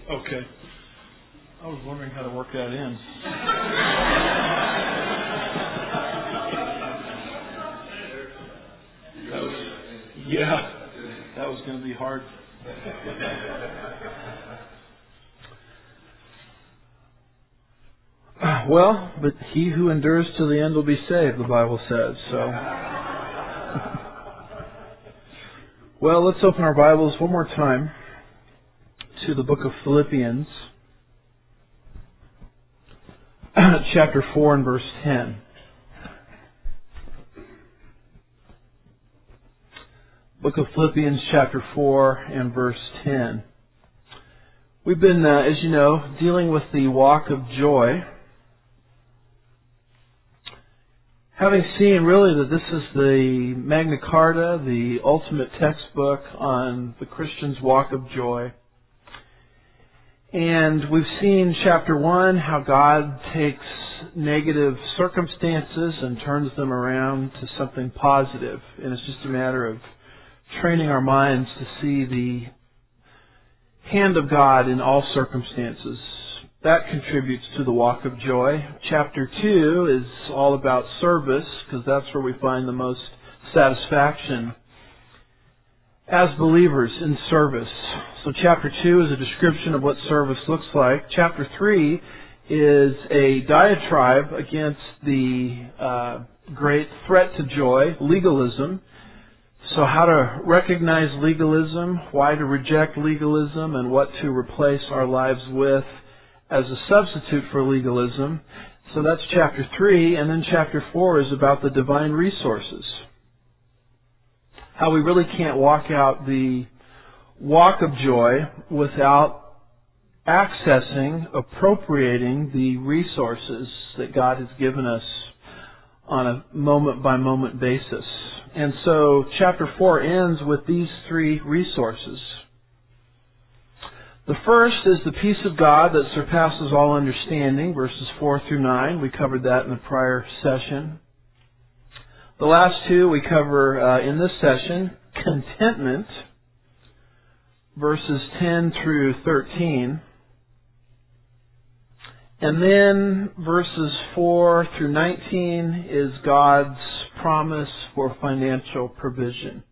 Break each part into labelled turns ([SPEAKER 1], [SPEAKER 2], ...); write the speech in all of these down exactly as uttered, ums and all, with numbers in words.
[SPEAKER 1] Okay. I was wondering how to work that in. That was, yeah, that was going to be hard. Well, but he who endures to the end will be saved, the Bible says. So, well, let's open our Bibles one more time to the book of Philippians, chapter four and verse ten. Book of Philippians, chapter four and verse ten. We've been, uh, as you know, dealing with the walk of joy. Having seen really that this is the Magna Carta, the ultimate textbook on the Christian's walk of joy. And we've seen chapter one, how God takes negative circumstances and turns them around to something positive. And it's just a matter of training our minds to see the hand of God in all circumstances. That contributes to the walk of joy. Chapter two is all about service, because that's where we find the most satisfaction as believers in service. So chapter two is a description of what service looks like. Chapter three is a diatribe against the uh, great threat to joy, legalism. So how to recognize legalism, why to reject legalism, and what to replace our lives with as a substitute for legalism. So that's chapter three, and then chapter four is about the divine resources. How we really can't walk out the walk of joy without accessing, appropriating the resources that God has given us on a moment-by-moment basis. And so chapter four ends with these three resources. The first is the peace of God that surpasses all understanding, verses four through nine. We covered that in the prior session. The last two we cover uh, in this session, contentment, verses ten through thirteen. And then verses four through nineteen is God's promise for financial provision.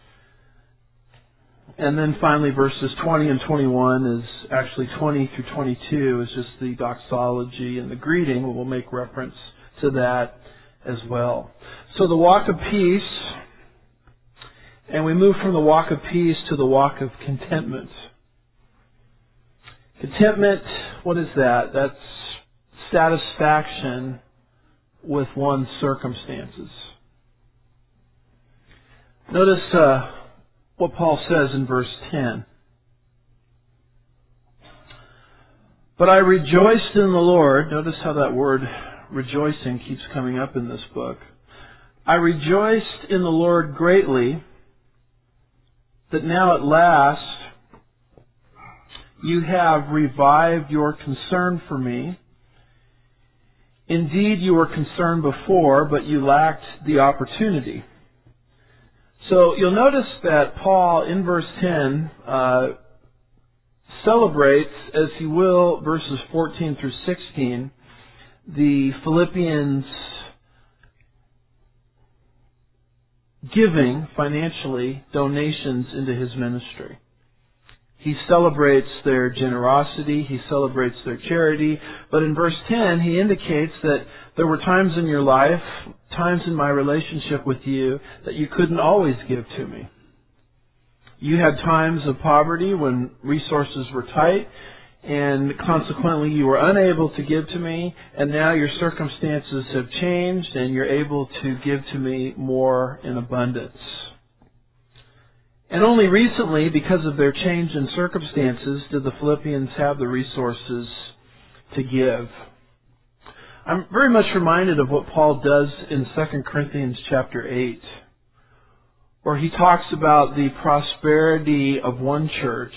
[SPEAKER 1] And then finally verses twenty and twenty-one is actually twenty through twenty-two is just the doxology and the greeting. We'll make reference to that as well. So the walk of peace, and we move from the walk of peace to the walk of contentment. Contentment, what is that? That's satisfaction with one's circumstances. Notice uh, what Paul says in verse ten. But I rejoiced in the Lord. Notice how that word rejoicing keeps coming up in this book. I rejoiced in the Lord greatly that now at last you have revived your concern for me. Indeed, you were concerned before, but you lacked the opportunity. So you'll notice that Paul, in verse ten, uh, celebrates, as he will, verses fourteen through sixteen, the Philippians giving financially donations into his ministry. He celebrates their generosity, he celebrates their charity, but in verse ten he indicates that there were times in your life, times in my relationship with you, that you couldn't always give to me. You had times of poverty when resources were tight, and consequently you were unable to give to me, and now your circumstances have changed and you're able to give to me more in abundance. And only recently, because of their change in circumstances, did the Philippians have the resources to give. I'm very much reminded of what Paul does in Second Corinthians chapter eight, where he talks about the prosperity of one church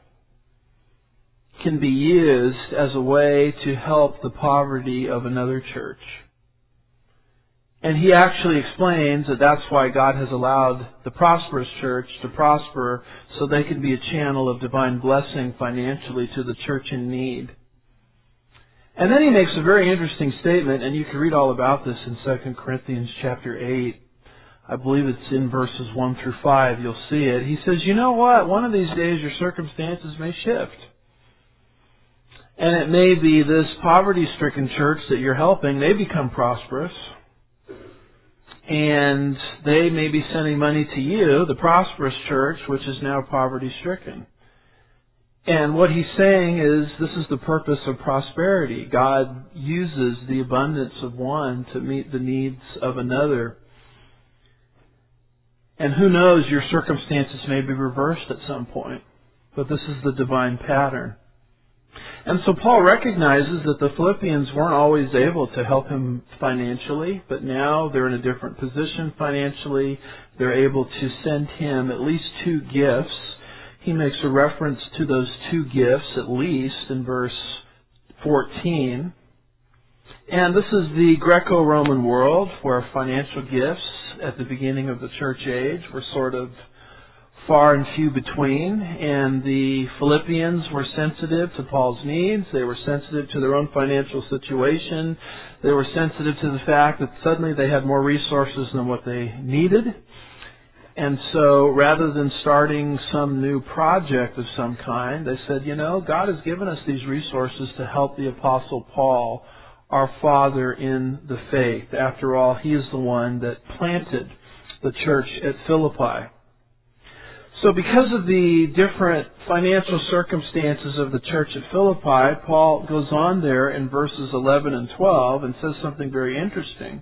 [SPEAKER 1] can be used as a way to help the poverty of another church. And he actually explains that that's why God has allowed the prosperous church to prosper, so they can be a channel of divine blessing financially to the church in need. And then he makes a very interesting statement, and you can read all about this in Second Corinthians chapter eight. I believe it's in verses one through five. You'll see it. He says, you know what? One of these days your circumstances may shift. And it may be this poverty-stricken church that you're helping, they become prosperous. And they may be sending money to you, the prosperous church, which is now poverty-stricken. And what he's saying is this is the purpose of prosperity. God uses the abundance of one to meet the needs of another. And who knows, your circumstances may be reversed at some point. But this is the divine pattern. And so Paul recognizes that the Philippians weren't always able to help him financially, but now they're in a different position financially. They're able to send him at least two gifts. He makes a reference to those two gifts at least in verse fourteen. And this is the Greco-Roman world where financial gifts at the beginning of the church age were sort of far and few between, and the Philippians were sensitive to Paul's needs. They were sensitive to their own financial situation. They were sensitive to the fact that suddenly they had more resources than what they needed. And so rather than starting some new project of some kind, they said, you know, God has given us these resources to help the Apostle Paul, our father in the faith. After all, he is the one that planted the church at Philippi. So because of the different financial circumstances of the church at Philippi, Paul goes on there in verses eleven and twelve and says something very interesting.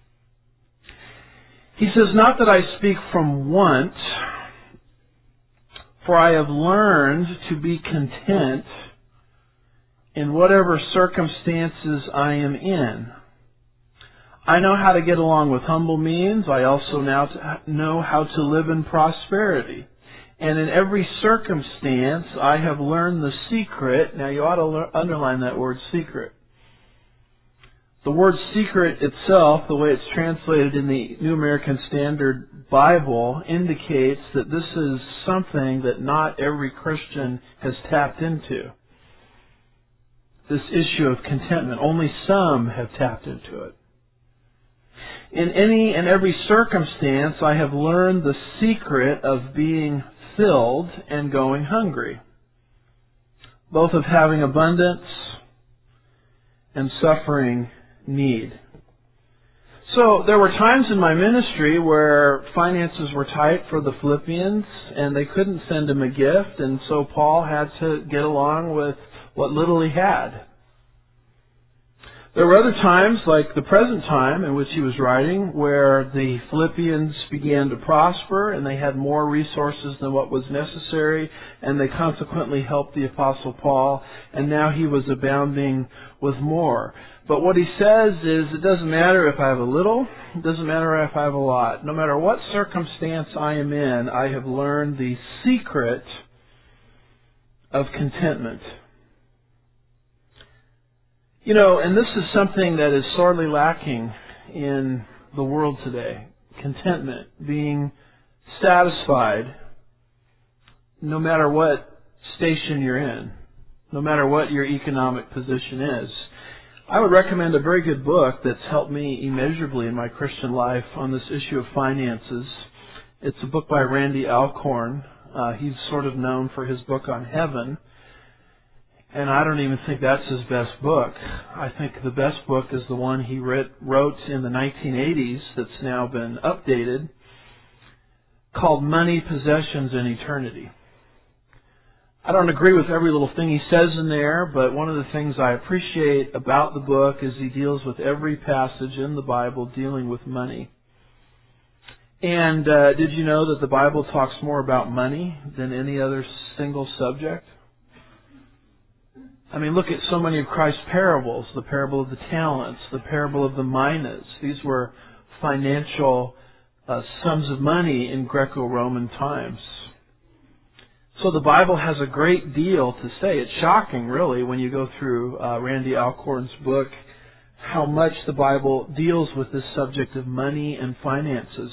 [SPEAKER 1] He says, not that I speak from want, for I have learned to be content in whatever circumstances I am in. I know how to get along with humble means. I also now know how to live in prosperity. And in every circumstance, I have learned the secret. Now, you ought to learn, underline that word secret. The word secret itself, the way it's translated in the New American Standard Bible, indicates that this is something that not every Christian has tapped into. This issue of contentment. Only some have tapped into it. In any and every circumstance, I have learned the secret of being filled and going hungry, both of having abundance and suffering need. So there were times in my ministry where finances were tight for the Philippians and they couldn't send him a gift, and so Paul had to get along with what little he had. There were other times, like the present time in which he was writing, where the Philippians began to prosper and they had more resources than what was necessary, and they consequently helped the Apostle Paul, and now he was abounding with more. But what he says is, it doesn't matter if I have a little, it doesn't matter if I have a lot. No matter what circumstance I am in, I have learned the secret of contentment. You know, and this is something that is sorely lacking in the world today. Contentment, being satisfied no matter what station you're in, no matter what your economic position is. I would recommend a very good book that's helped me immeasurably in my Christian life on this issue of finances. It's a book by Randy Alcorn. Uh, he's sort of known for his book on heaven. And I don't even think that's his best book. I think the best book is the one he writ, wrote in the nineteen eighties that's now been updated, called Money, Possessions, and Eternity. I don't agree with every little thing he says in there, but one of the things I appreciate about the book is he deals with every passage in the Bible dealing with money. And uh, did you know that the Bible talks more about money than any other single subject? I mean, look at so many of Christ's parables, the parable of the talents, the parable of the minas. These were financial uh, sums of money in Greco-Roman times. So the Bible has a great deal to say. It's shocking, really, when you go through uh, Randy Alcorn's book, how much the Bible deals with this subject of money and finances.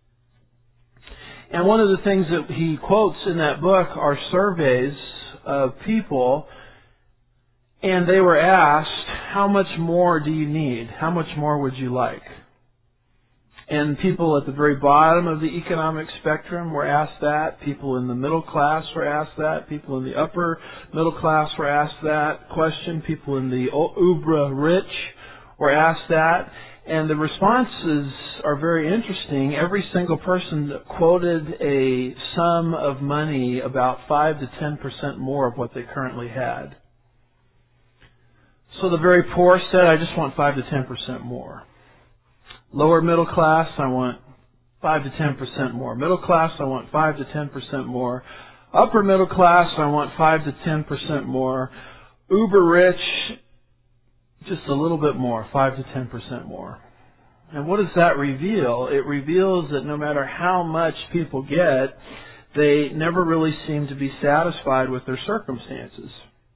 [SPEAKER 1] And one of the things that he quotes in that book are surveys of people, and they were asked, how much more do you need? How much more would you like? And people at the very bottom of the economic spectrum were asked that. People in the middle class were asked that. People in the upper middle class were asked that question. People in the uber rich were asked that. And the responses are very interesting. Every single person quoted a sum of money about five to ten percent more of what they currently had. So the very poor said, I just want five to ten percent more. Lower middle class, I want five to ten percent more. Middle class, I want five to ten percent more. Upper middle class, I want five to ten percent more. Uber rich, just a little bit more, five to ten percent more. And what does that reveal? It reveals that no matter how much people get, they never really seem to be satisfied with their circumstances.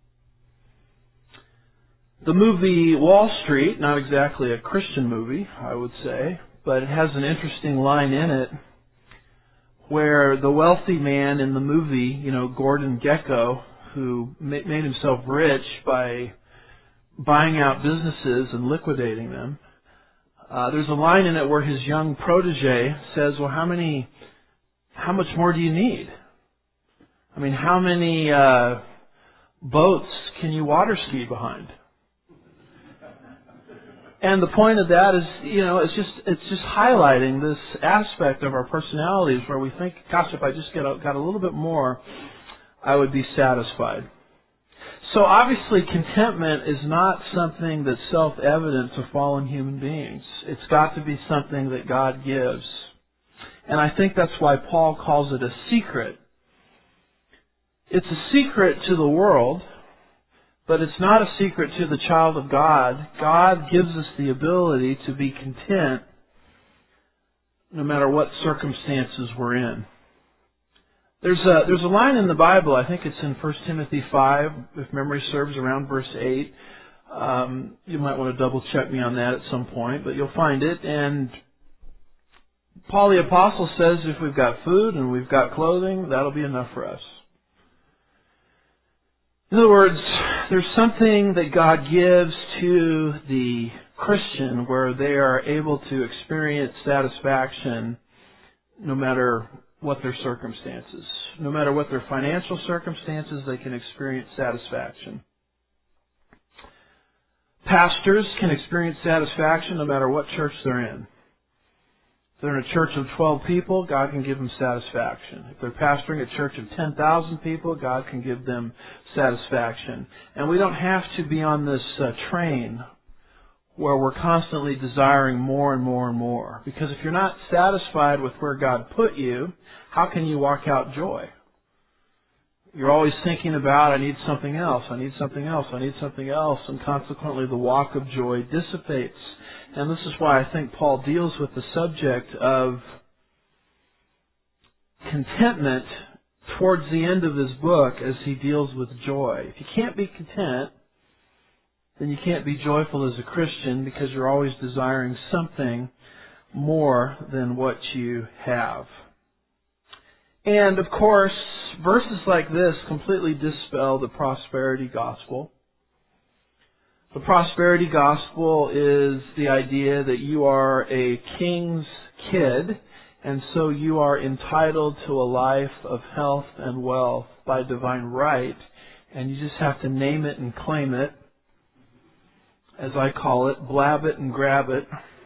[SPEAKER 1] The movie Wall Street, not exactly a Christian movie, I would say, but it has an interesting line in it where the wealthy man in the movie, you know, Gordon Gekko, who made himself rich by buying out businesses and liquidating them, uh, there's a line in it where his young protege says, well, how many, how much more do you need? I mean, how many uh, boats can you water ski behind? And the point of that is, you know, it's just it's just highlighting this aspect of our personalities where we think, gosh, if I just get a, got a little bit more, I would be satisfied. So obviously contentment is not something that's self-evident to fallen human beings. It's got to be something that God gives. And I think that's why Paul calls it a secret. It's a secret to the world, but it's not a secret to the child of God. God gives us the ability to be content no matter what circumstances we're in. There's a, there's a line in the Bible, I think it's in First Timothy five, if memory serves, around verse eight. Um, you might want to double check me on that at some point, but you'll find it. And Paul the Apostle says if we've got food and we've got clothing, that'll be enough for us. In other words, there's something that God gives to the Christian where they are able to experience satisfaction no matter what their circumstances. No matter what their financial circumstances, they can experience satisfaction. Pastors can experience satisfaction no matter what church they're in. If they're in a church of twelve people, God can give them satisfaction. If they're pastoring a church of ten thousand people, God can give them satisfaction. And we don't have to be on this uh, train where we're constantly desiring more and more and more. Because if you're not satisfied with where God put you, how can you walk out joy? You're always thinking about, I need something else, I need something else, I need something else, and consequently the walk of joy dissipates. And this is why I think Paul deals with the subject of contentment towards the end of his book as he deals with joy. If you can't be content, then you can't be joyful as a Christian because you're always desiring something more than what you have. And of course, verses like this completely dispel the prosperity gospel. The prosperity gospel is the idea that you are a king's kid, and so you are entitled to a life of health and wealth by divine right, and you just have to name it and claim it, as I call it, blab it and grab it.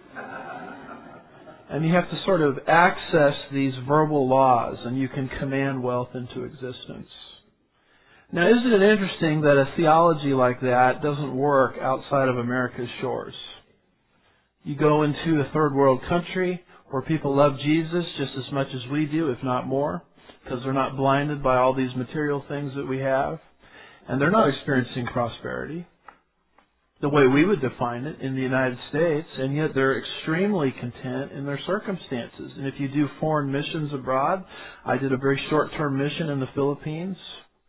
[SPEAKER 1] And you have to sort of access these verbal laws, and you can command wealth into existence. Now, isn't it interesting that a theology like that doesn't work outside of America's shores? You go into a third world country where people love Jesus just as much as we do, if not more, because they're not blinded by all these material things that we have, and they're not experiencing prosperity the way we would define it in the United States, and yet they're extremely content in their circumstances. And if you do foreign missions abroad, I did a very short-term mission in the Philippines.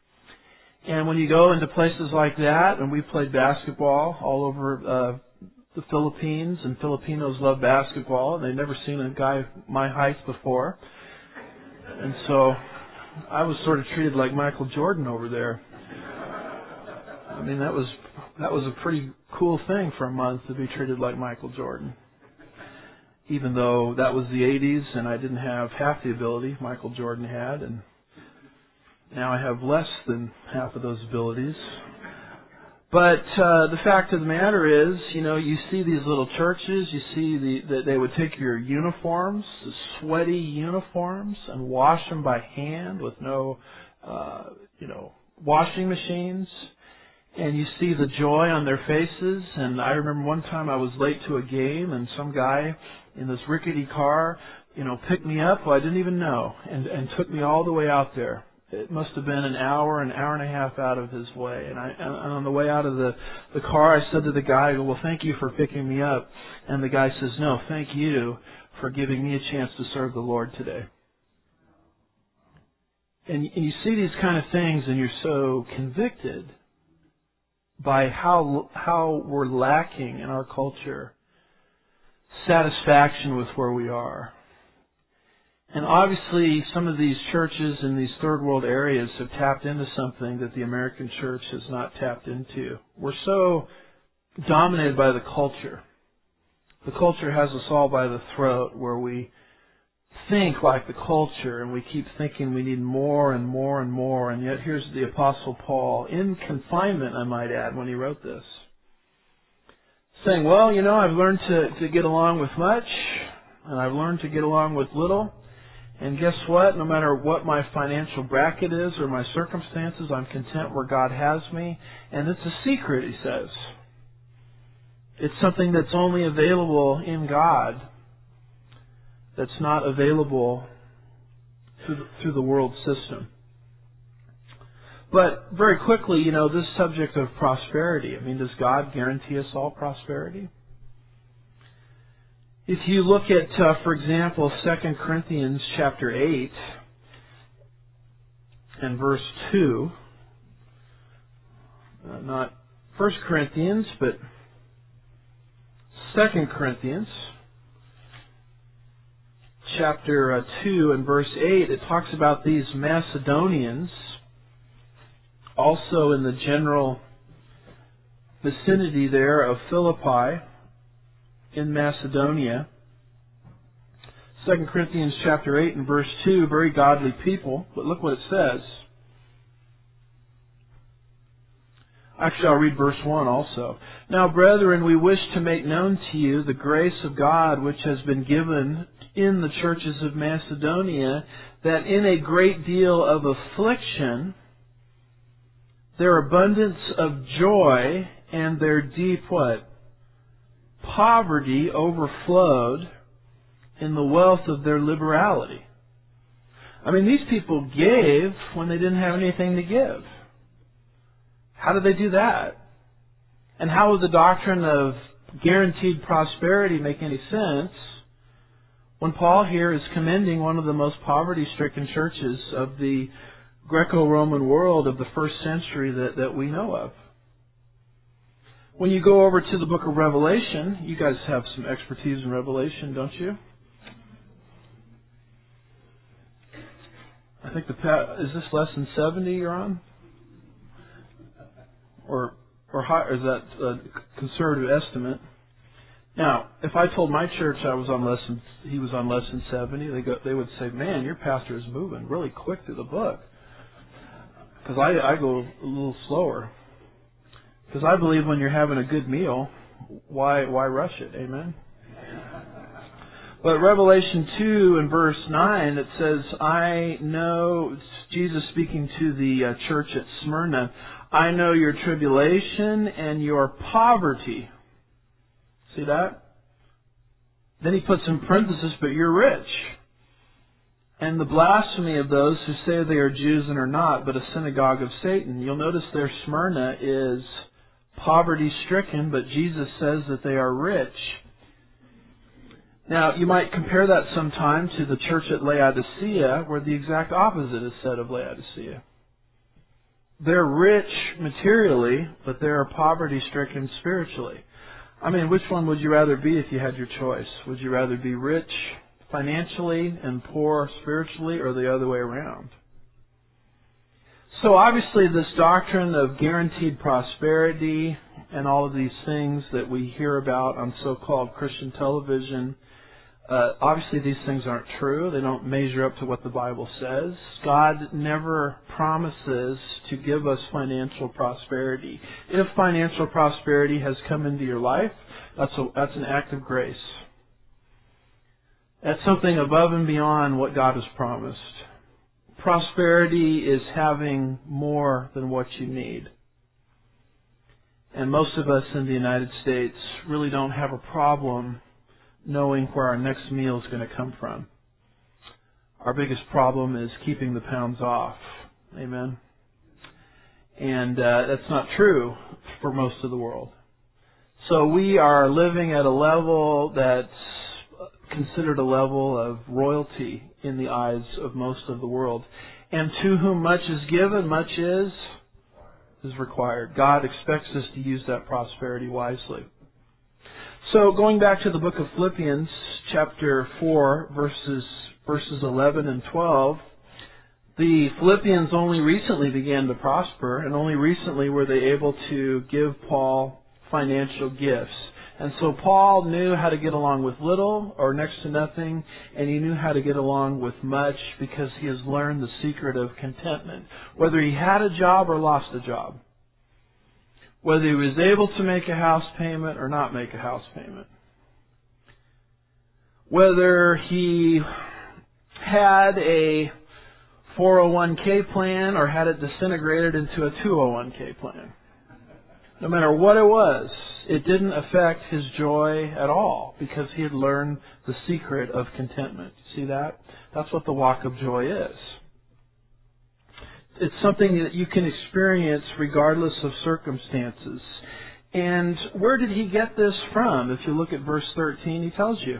[SPEAKER 1] And when you go into places like that, and we played basketball all over uh, the Philippines, and Filipinos love basketball, and they'd never seen a guy my height before. And so I was sort of treated like Michael Jordan over there. I mean, that was that was a pretty cool thing for a month to be treated like Michael Jordan. Even though that was the eighties and I didn't have half the ability Michael Jordan had, and now I have less than half of those abilities. But uh, the fact of the matter is, you know, you see these little churches, you see the, that they would take your uniforms, the sweaty uniforms, and wash them by hand with no, uh, you know, washing machines. And you see the joy on their faces. And I remember one time I was late to a game, and some guy in this rickety car, you know, picked me up, well, I didn't even know, and, and took me all the way out there. It must have been an hour, an hour and a half out of his way. And, I, and on the way out of the, the car, I said to the guy, well, thank you for picking me up. And the guy says, no, thank you for giving me a chance to serve the Lord today. And, and you see these kind of things, and you're so convicted by how how we're lacking in our culture satisfaction with where we are. And obviously, some of these churches in these third world areas have tapped into something that the American church has not tapped into. We're so dominated by the culture. The culture has us all by the throat, where we think like the culture, and we keep thinking we need more and more and more. And yet here's the Apostle Paul, in confinement, I might add, when he wrote this, saying, well, you know, I've learned to, to get along with much, and I've learned to get along with little. And guess what? No matter what my financial bracket is or my circumstances, I'm content where God has me. And it's a secret, he says. It's something that's only available in God, that's not available through the, through the world system. But very quickly, you know, this subject of prosperity, I mean, does God guarantee us all prosperity? If you look at, uh, for example, Second Corinthians chapter eight and verse two, uh, not First Corinthians, but Second Corinthians chapter uh, two and verse eight, it talks about these Macedonians, also in the general vicinity there of Philippi, in Macedonia. Second Corinthians chapter eight and verse two, very godly people. But look what it says. Actually, I'll read verse one also. Now, brethren, we wish to make known to you the grace of God which has been given in the churches of Macedonia, that in a great deal of affliction, their abundance of joy and their deep what? Poverty overflowed in the wealth of their liberality. I mean, these people gave when they didn't have anything to give. How did they do that? And how would the doctrine of guaranteed prosperity make any sense when Paul here is commending one of the most poverty-stricken churches of the Greco-Roman world of the first century that, that we know of? When you go over to the book of Revelation, you guys have some expertise in Revelation, don't you? I think the is this lesson seventy you're on, or or, high, or is that a conservative estimate? Now, if I told my church I was on lesson, he was on lesson seventy, they go, they would say, "Man, your pastor is moving really quick through the book," because I I go a little slower. Because I believe when you're having a good meal, why why rush it? Amen? But Revelation two and verse nine, it says, I know, it's Jesus speaking to the uh, church at Smyrna, I know your tribulation and your poverty. See that? Then he puts in parenthesis, but you're rich. And the blasphemy of those who say they are Jews and are not, but a synagogue of Satan. You'll notice there Smyrna is poverty-stricken, but Jesus says that they are rich. Now, you might compare that sometime to the church at Laodicea, where the exact opposite is said of Laodicea. They're rich materially, but they are poverty-stricken spiritually. I mean, which one would you rather be if you had your choice? Would you rather be rich financially and poor spiritually, or the other way around? So obviously this doctrine of guaranteed prosperity and all of these things that we hear about on so-called Christian television, uh, obviously these things aren't true. They don't measure up to what the Bible says. God never promises to give us financial prosperity. If financial prosperity has come into your life, that's a, that's an act of grace. That's something above and beyond what God has promised. Prosperity is having more than what you need. And most of us in the United States really don't have a problem knowing where our next meal is going to come from. Our biggest problem is keeping the pounds off. Amen? And uh, that's not true for most of the world. So we are living at a level that's considered a level of royalty in the eyes of most of the world. And to whom much is given, much is is required. God expects us to use that prosperity wisely. So going back to the book of Philippians, chapter four, verses verses eleven and twelve, the Philippians only recently began to prosper, and only recently were they able to give Paul financial gifts. And so Paul knew how to get along with little or next to nothing, and he knew how to get along with much because he has learned the secret of contentment. Whether he had a job or lost a job, whether he was able to make a house payment or not make a house payment, whether he had a four oh one k plan or had it disintegrated into a two oh one k plan. No matter what it was, it didn't affect his joy at all because he had learned the secret of contentment. See that? That's what the walk of joy is. It's something that you can experience regardless of circumstances. And where did he get this from? If you look at verse thirteen, he tells you,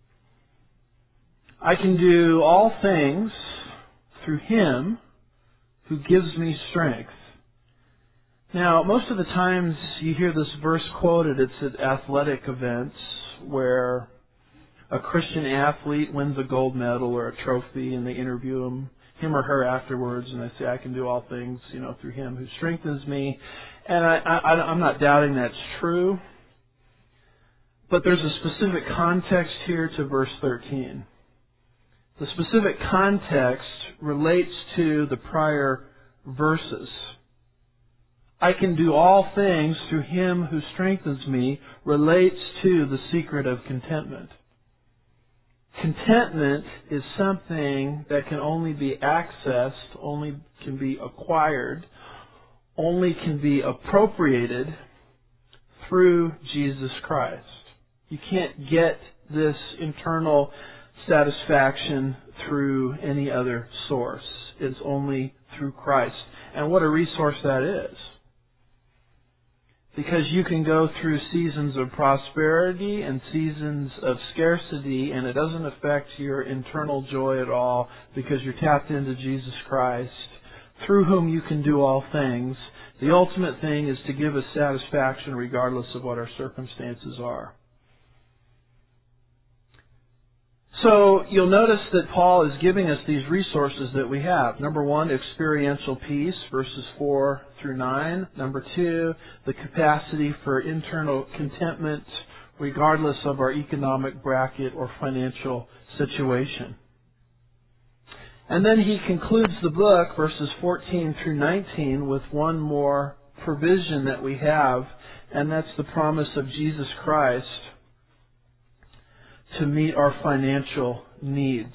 [SPEAKER 1] I can do all things through Him who gives me strength. Now, most of the times you hear this verse quoted, it's at athletic events where a Christian athlete wins a gold medal or a trophy and they interview him, him or her afterwards, and they say, I can do all things, you know, through Him who strengthens me. And I, I, I'm not doubting that's true, but there's a specific context here to verse thirteen. The specific context relates to the prior verses. I can do all things through Him who strengthens me relates to the secret of contentment. Contentment is something that can only be accessed, only can be acquired, only can be appropriated through Jesus Christ. You can't get this internal satisfaction through any other source. It's only through Christ. And what a resource that is. Because you can go through seasons of prosperity and seasons of scarcity, and it doesn't affect your internal joy at all because you're tapped into Jesus Christ, through whom you can do all things. The ultimate thing is to give us satisfaction regardless of what our circumstances are. So you'll notice that Paul is giving us these resources that we have. Number one, experiential peace, verses four through nine. Number two, the capacity for internal contentment regardless of our economic bracket or financial situation. And then he concludes the book, verses fourteen through nineteen, with one more provision that we have, and that's the promise of Jesus Christ to meet our financial needs.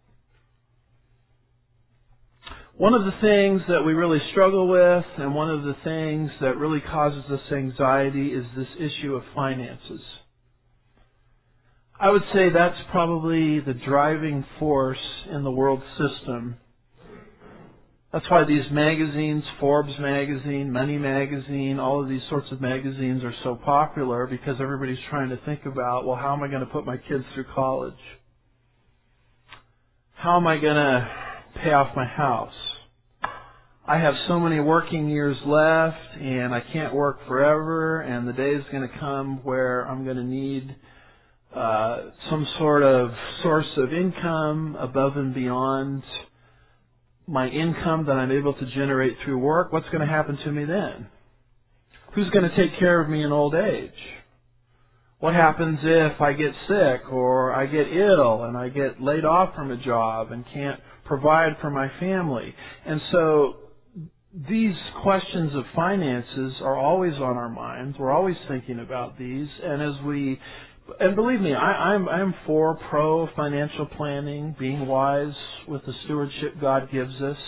[SPEAKER 1] One of the things that we really struggle with, and one of the things that really causes us anxiety, is this issue of finances. I would say that's probably the driving force in the world system. That's why these magazines, Forbes magazine, Money magazine, all of these sorts of magazines are so popular because everybody's trying to think about, well, how am I going to put my kids through college? How am I going to pay off my house? I have so many working years left and I can't work forever, and the day is going to come where I'm going to need uh, some sort of source of income above and beyond my income that I'm able to generate through work. What's going to happen to me then? Who's going to take care of me in old age? What happens if I get sick or I get ill and I get laid off from a job and can't provide for my family? And so these questions of finances are always on our minds. We're always thinking about these. And as we, and believe me, I, I'm, I'm for pro financial planning, being wise with the stewardship God gives us,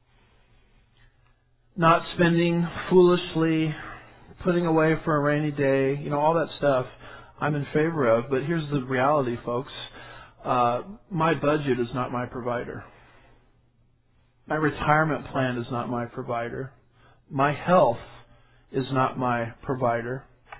[SPEAKER 1] not spending foolishly, putting away for a rainy day, you know, all that stuff I'm in favor of. But here's the reality, folks. Uh, my budget is not my provider. My retirement plan is not my provider. My health is not my provider.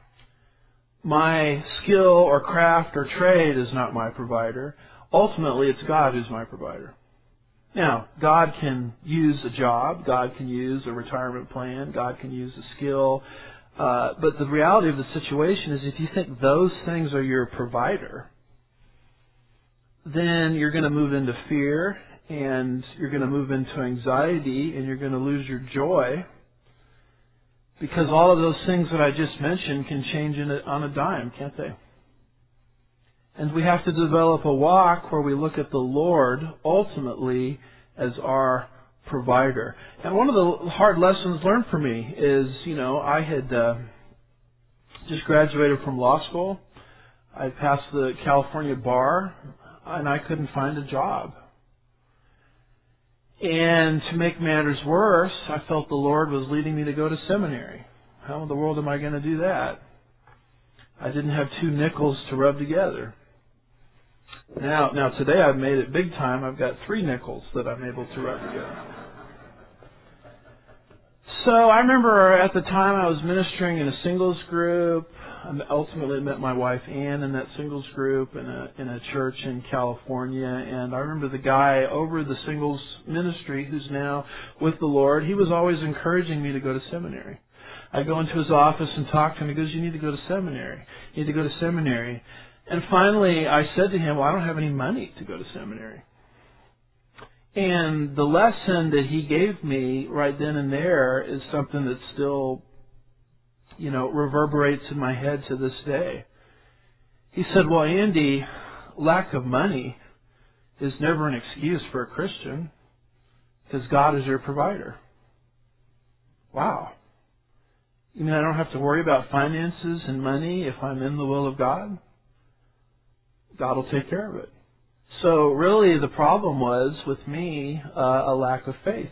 [SPEAKER 1] My skill or craft or trade is not my provider. Ultimately, it's God who's my provider. Now, God can use a job. God can use a retirement plan. God can use a skill. Uh, but the reality of the situation is if you think those things are your provider, then you're going to move into fear, and you're going to move into anxiety, and you're going to lose your joy, because all of those things that I just mentioned can change in a, on a dime, can't they? And we have to develop a walk where we look at the Lord ultimately as our provider. And one of the hard lessons learned for me is, you know, I had uh, just graduated from law school. I passed the California bar, and I couldn't find a job. And to make matters worse, I felt the Lord was leading me to go to seminary. How in the world am I going to do that? I didn't have two nickels to rub together. Now, now today I've made it big time. I've got three nickels that I'm able to rub together. So I remember at the time I was ministering in a singles group. I ultimately met my wife Ann in that singles group in a in a church in California. And I remember the guy over the singles ministry who's now with the Lord, he was always encouraging me to go to seminary. I'd go into his office and talk to him. He goes, you need to go to seminary. You need to go to seminary. And finally I said to him, well, I don't have any money to go to seminary. And the lesson that he gave me right then and there is something that still, you know, reverberates in my head to this day. He said, well, Andy, lack of money is never an excuse for a Christian because God is your provider. Wow. You mean I don't have to worry about finances and money if I'm in the will of God? God will take care of it. So really the problem was, with me, uh, a lack of faith.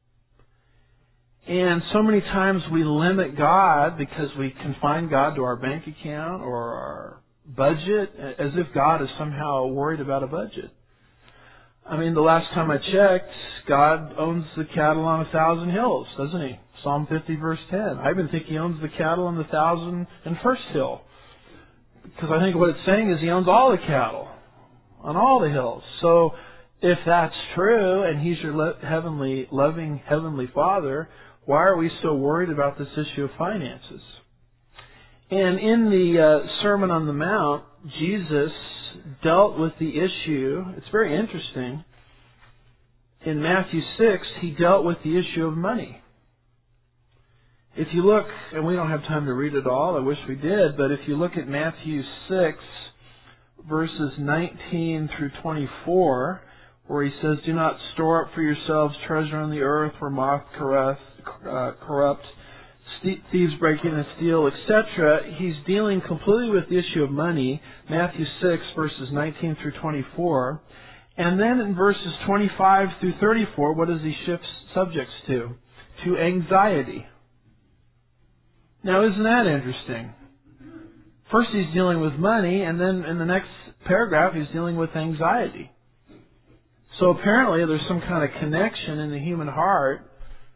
[SPEAKER 1] And so many times we limit God because we confine God to our bank account or our budget, as if God is somehow worried about a budget. I mean, the last time I checked, God owns the cattle on a thousand hills, doesn't he? Psalm fifty verse ten. I even think he owns the cattle on the thousand and first hill. Because I think what it's saying is he owns all the cattle on all the hills. So if that's true and he's your le- heavenly, loving heavenly Father, why are we so worried about this issue of finances? And in the uh, Sermon on the Mount, Jesus dealt with the issue. It's very interesting. In Matthew six, he dealt with the issue of money. If you look, and we don't have time to read it all, I wish we did, but if you look at Matthew six, verses nineteen through twenty-four, where he says, do not store up for yourselves treasure on the earth where moth corrupt, uh, corrupt thieves break in and steal, et cetera. He's dealing completely with the issue of money, Matthew six, verses nineteen through twenty-four. And then in verses twenty-five through thirty-four, what does he shift subjects to? To anxiety. Now, isn't that interesting? First he's dealing with money, and then in the next paragraph he's dealing with anxiety. So apparently there's some kind of connection in the human heart.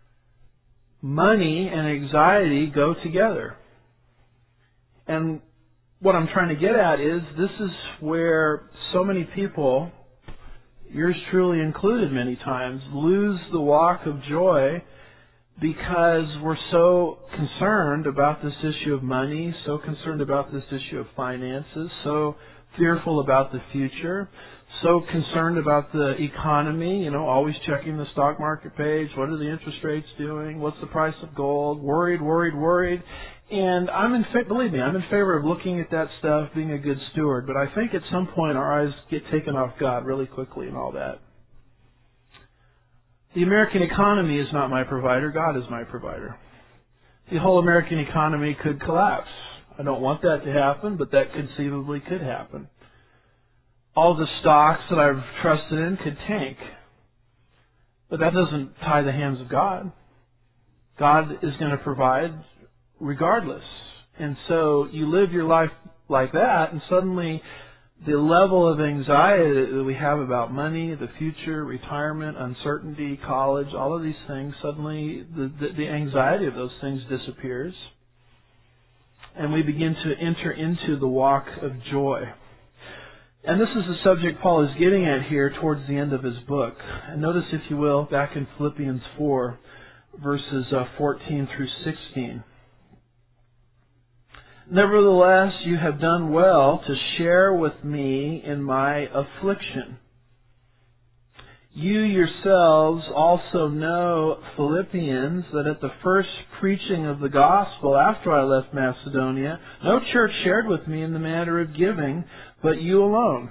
[SPEAKER 1] Money and anxiety go together. And what I'm trying to get at is this is where so many people, yours truly included many times, lose the walk of joy because we're so concerned about this issue of money, so concerned about this issue of finances, so fearful about the future, so concerned about the economy, you know, always checking the stock market page. What are the interest rates doing? What's the price of gold? Worried, worried, worried. And I'm in fa- believe me, I'm in favor of looking at that stuff, being a good steward. But I think at some point our eyes get taken off God really quickly and all that. The American economy is not my provider. God is my provider. The whole American economy could collapse. I don't want that to happen, but that conceivably could happen. All the stocks that I've trusted in could tank. But that doesn't tie the hands of God. God is going to provide regardless. And so you live your life like that, and suddenly the level of anxiety that we have about money, the future, retirement, uncertainty, college, all of these things, suddenly the, the, the anxiety of those things disappears. And we begin to enter into the walk of joy. And this is the subject Paul is getting at here towards the end of his book. And notice, if you will, back in Philippians four, verses uh, fourteen through sixteen. Nevertheless, you have done well to share with me in my affliction. You yourselves also know, Philippians, that at the first preaching of the gospel after I left Macedonia, no church shared with me in the matter of giving, but you alone.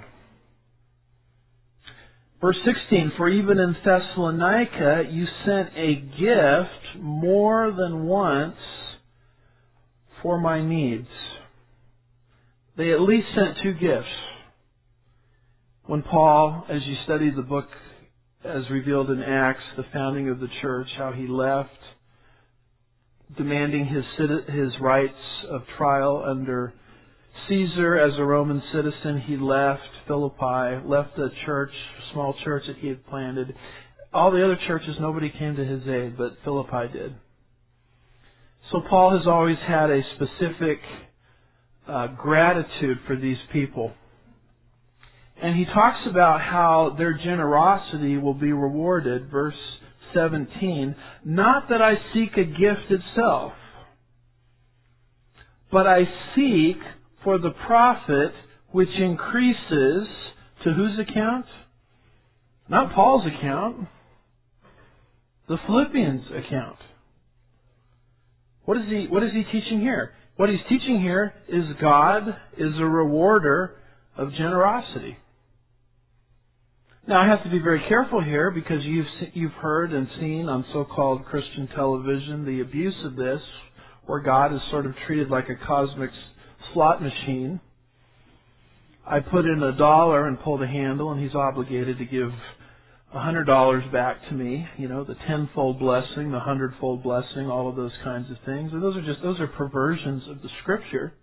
[SPEAKER 1] Verse sixteen, for even in Thessalonica you sent a gift more than once for my needs. They at least sent two gifts. When Paul, as you study the book as revealed in Acts, the founding of the church, how he left, demanding his his rights of trial under Caesar as a Roman citizen, he left Philippi, left a church, small church that he had planted. All the other churches, nobody came to his aid, but Philippi did. So Paul has always had a specific uh, gratitude for these people. And he talks about how their generosity will be rewarded, verse seventeen, not that I seek a gift itself, but I seek for the profit which increases to whose account? Not Paul's account, the Philippians' account. What is he, what is he teaching here? What he's teaching here is God is a rewarder of generosity. Now, I have to be very careful here because you've you've heard and seen on so-called Christian television the abuse of this, where God is sort of treated like a cosmic slot machine. I put in a dollar and pull the handle, and he's obligated to give a hundred dollars back to me. You know, the tenfold blessing, the hundredfold blessing, all of those kinds of things. And those are just those are perversions of the Scripture.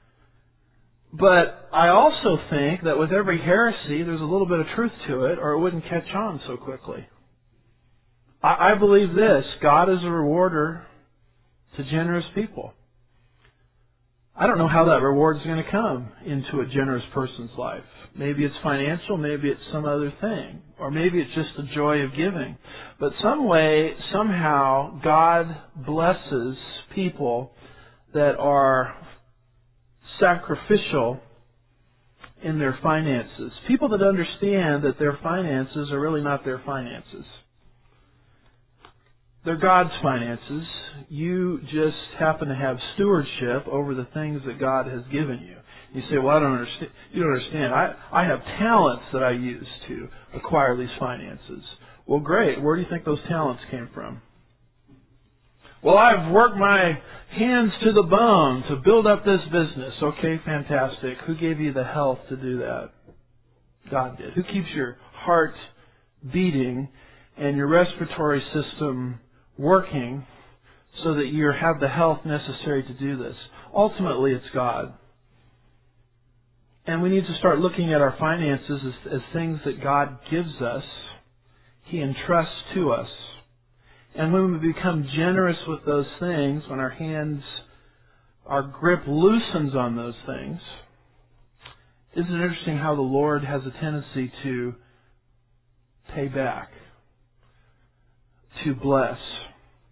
[SPEAKER 1] But I also think that with every heresy, there's a little bit of truth to it, or it wouldn't catch on so quickly. I, I believe this: God is a rewarder to generous people. I don't know how that reward is going to come into a generous person's life. Maybe it's financial, maybe it's some other thing, or maybe it's just the joy of giving. But some way, somehow, God blesses people that are sacrificial in their finances. People that understand that their finances are really not their finances. They're God's finances. You just happen to have stewardship over the things that God has given you. You say, well, I don't understand. You don't understand. I, I have talents that I use to acquire these finances. Well, great. Where do you think those talents came from? Well, I've worked my hands to the bone to build up this business. Okay, fantastic. Who gave you the health to do that? God did. Who keeps your heart beating and your respiratory system working so that you have the health necessary to do this? Ultimately, it's God. And we need to start looking at our finances as, as things that God gives us, He entrusts to us. And when we become generous with those things, when our hands, our grip loosens on those things, isn't it interesting how the Lord has a tendency to pay back, to bless?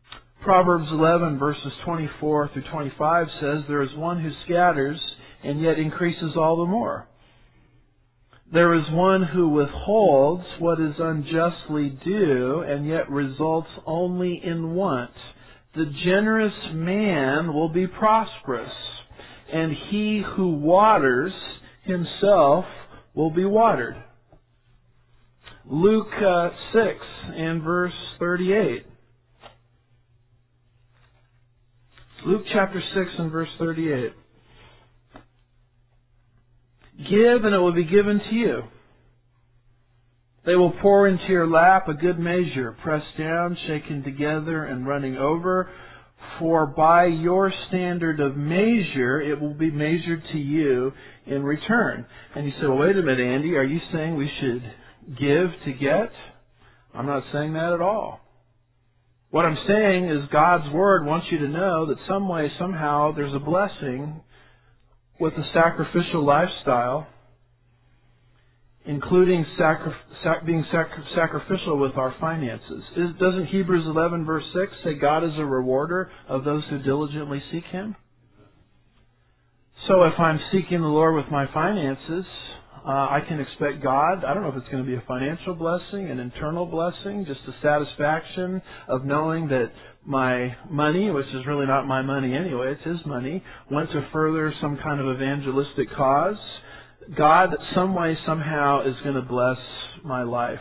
[SPEAKER 1] Proverbs eleven, verses twenty-four through twenty-five says, "There is one who scatters and yet increases all the more. There is one who withholds what is unjustly due and yet results only in want. The generous man will be prosperous, and he who waters himself will be watered." Luke uh, six and verse thirty-eight. Luke chapter six and verse thirty-eight. "Give, and it will be given to you. They will pour into your lap a good measure, pressed down, shaken together, and running over. For by your standard of measure, it will be measured to you in return." And you say, "Well, wait a minute, Andy. Are you saying we should give to get?" I'm not saying that at all. What I'm saying is God's Word wants you to know that some way, somehow, there's a blessing with a sacrificial lifestyle, including sacri- sac- being sacri- sacrificial with our finances. Is, doesn't Hebrews eleven verse six say God is a rewarder of those who diligently seek Him? So if I'm seeking the Lord with my finances, uh, I can expect God, I don't know if it's going to be a financial blessing, an internal blessing, just a satisfaction of knowing that my money, which is really not my money anyway, it's His money, went to further some kind of evangelistic cause. God, some way, somehow, is going to bless my life.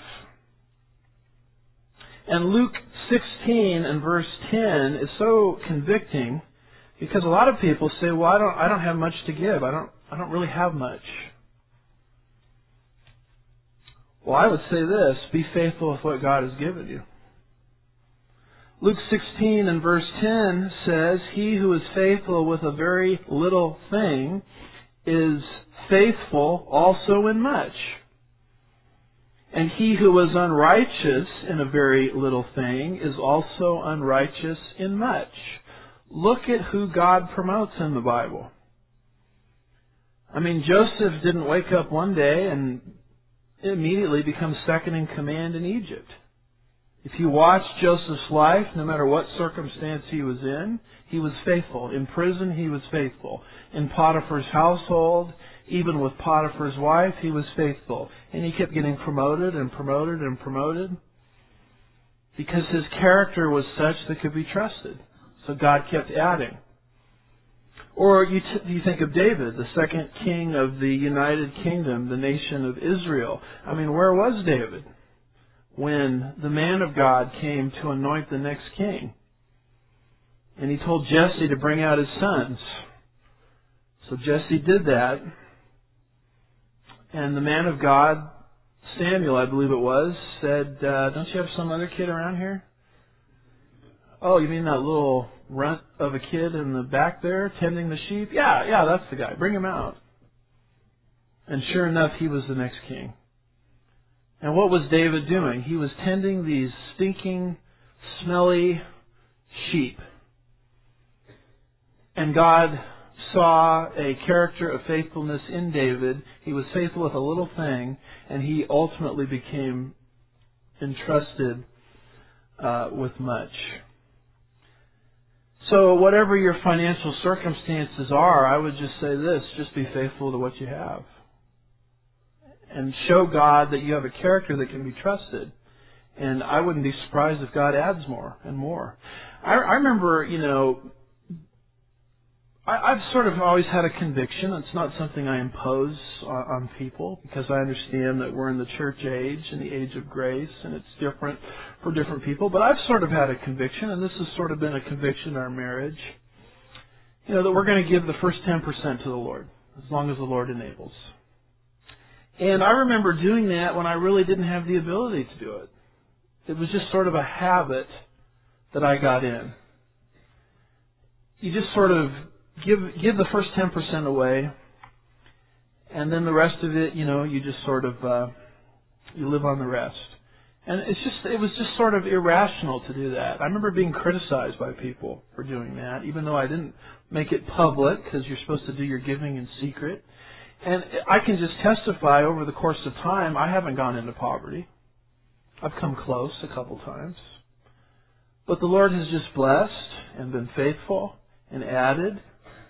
[SPEAKER 1] And Luke sixteen and verse ten is so convicting because a lot of people say, "Well, I don't, I don't have much to give. I don't, I don't really have much." Well, I would say this: be faithful with what God has given you. Luke sixteen and verse ten says, "He who is faithful with a very little thing is faithful also in much. And he who was unrighteous in a very little thing is also unrighteous in much." Look at who God promotes in the Bible. I mean, Joseph didn't wake up one day and immediately become second in command in Egypt. If you watch Joseph's life, no matter what circumstance he was in, he was faithful. In prison, he was faithful. In Potiphar's household, even with Potiphar's wife, he was faithful. And he kept getting promoted and promoted and promoted because his character was such that could be trusted. So God kept adding. Or you, t- you think of David, the second king of the United Kingdom, the nation of Israel. I mean, where was David when the man of God came to anoint the next king? And he told Jesse to bring out his sons. So Jesse did that. And the man of God, Samuel, I believe it was, said, uh, "Don't you have some other kid around here?" "Oh, you mean that little runt of a kid in the back there tending the sheep?" Yeah, yeah, that's the guy. Bring him out." And sure enough, he was the next king. And what was David doing? He was tending these stinking, smelly sheep. And God saw a character of faithfulness in David. He was faithful with a little thing, and he ultimately became entrusted uh, with much. So whatever your financial circumstances are, I would just say this: just be faithful to what you have. And show God that you have a character that can be trusted. And I wouldn't be surprised if God adds more and more. I, I remember, you know, I, I've sort of always had a conviction. It's not something I impose on, on people because I understand that we're in the church age, in the age of grace, and it's different for different people. But I've sort of had a conviction, and this has sort of been a conviction in our marriage, you know, that we're going to give the first ten percent to the Lord, as long as the Lord enables. And I remember doing that when I really didn't have the ability to do it. It was just sort of a habit that I got in. You just sort of give give the first ten percent away, and then the rest of it, you know, you just sort of uh, you live on the rest. And it's just it was just sort of irrational to do that. I remember being criticized by people for doing that, even though I didn't make it public because you're supposed to do your giving in secret. And I can just testify over the course of time, I haven't gone into poverty. I've come close a couple times. but the Lord has just blessed and been faithful and added.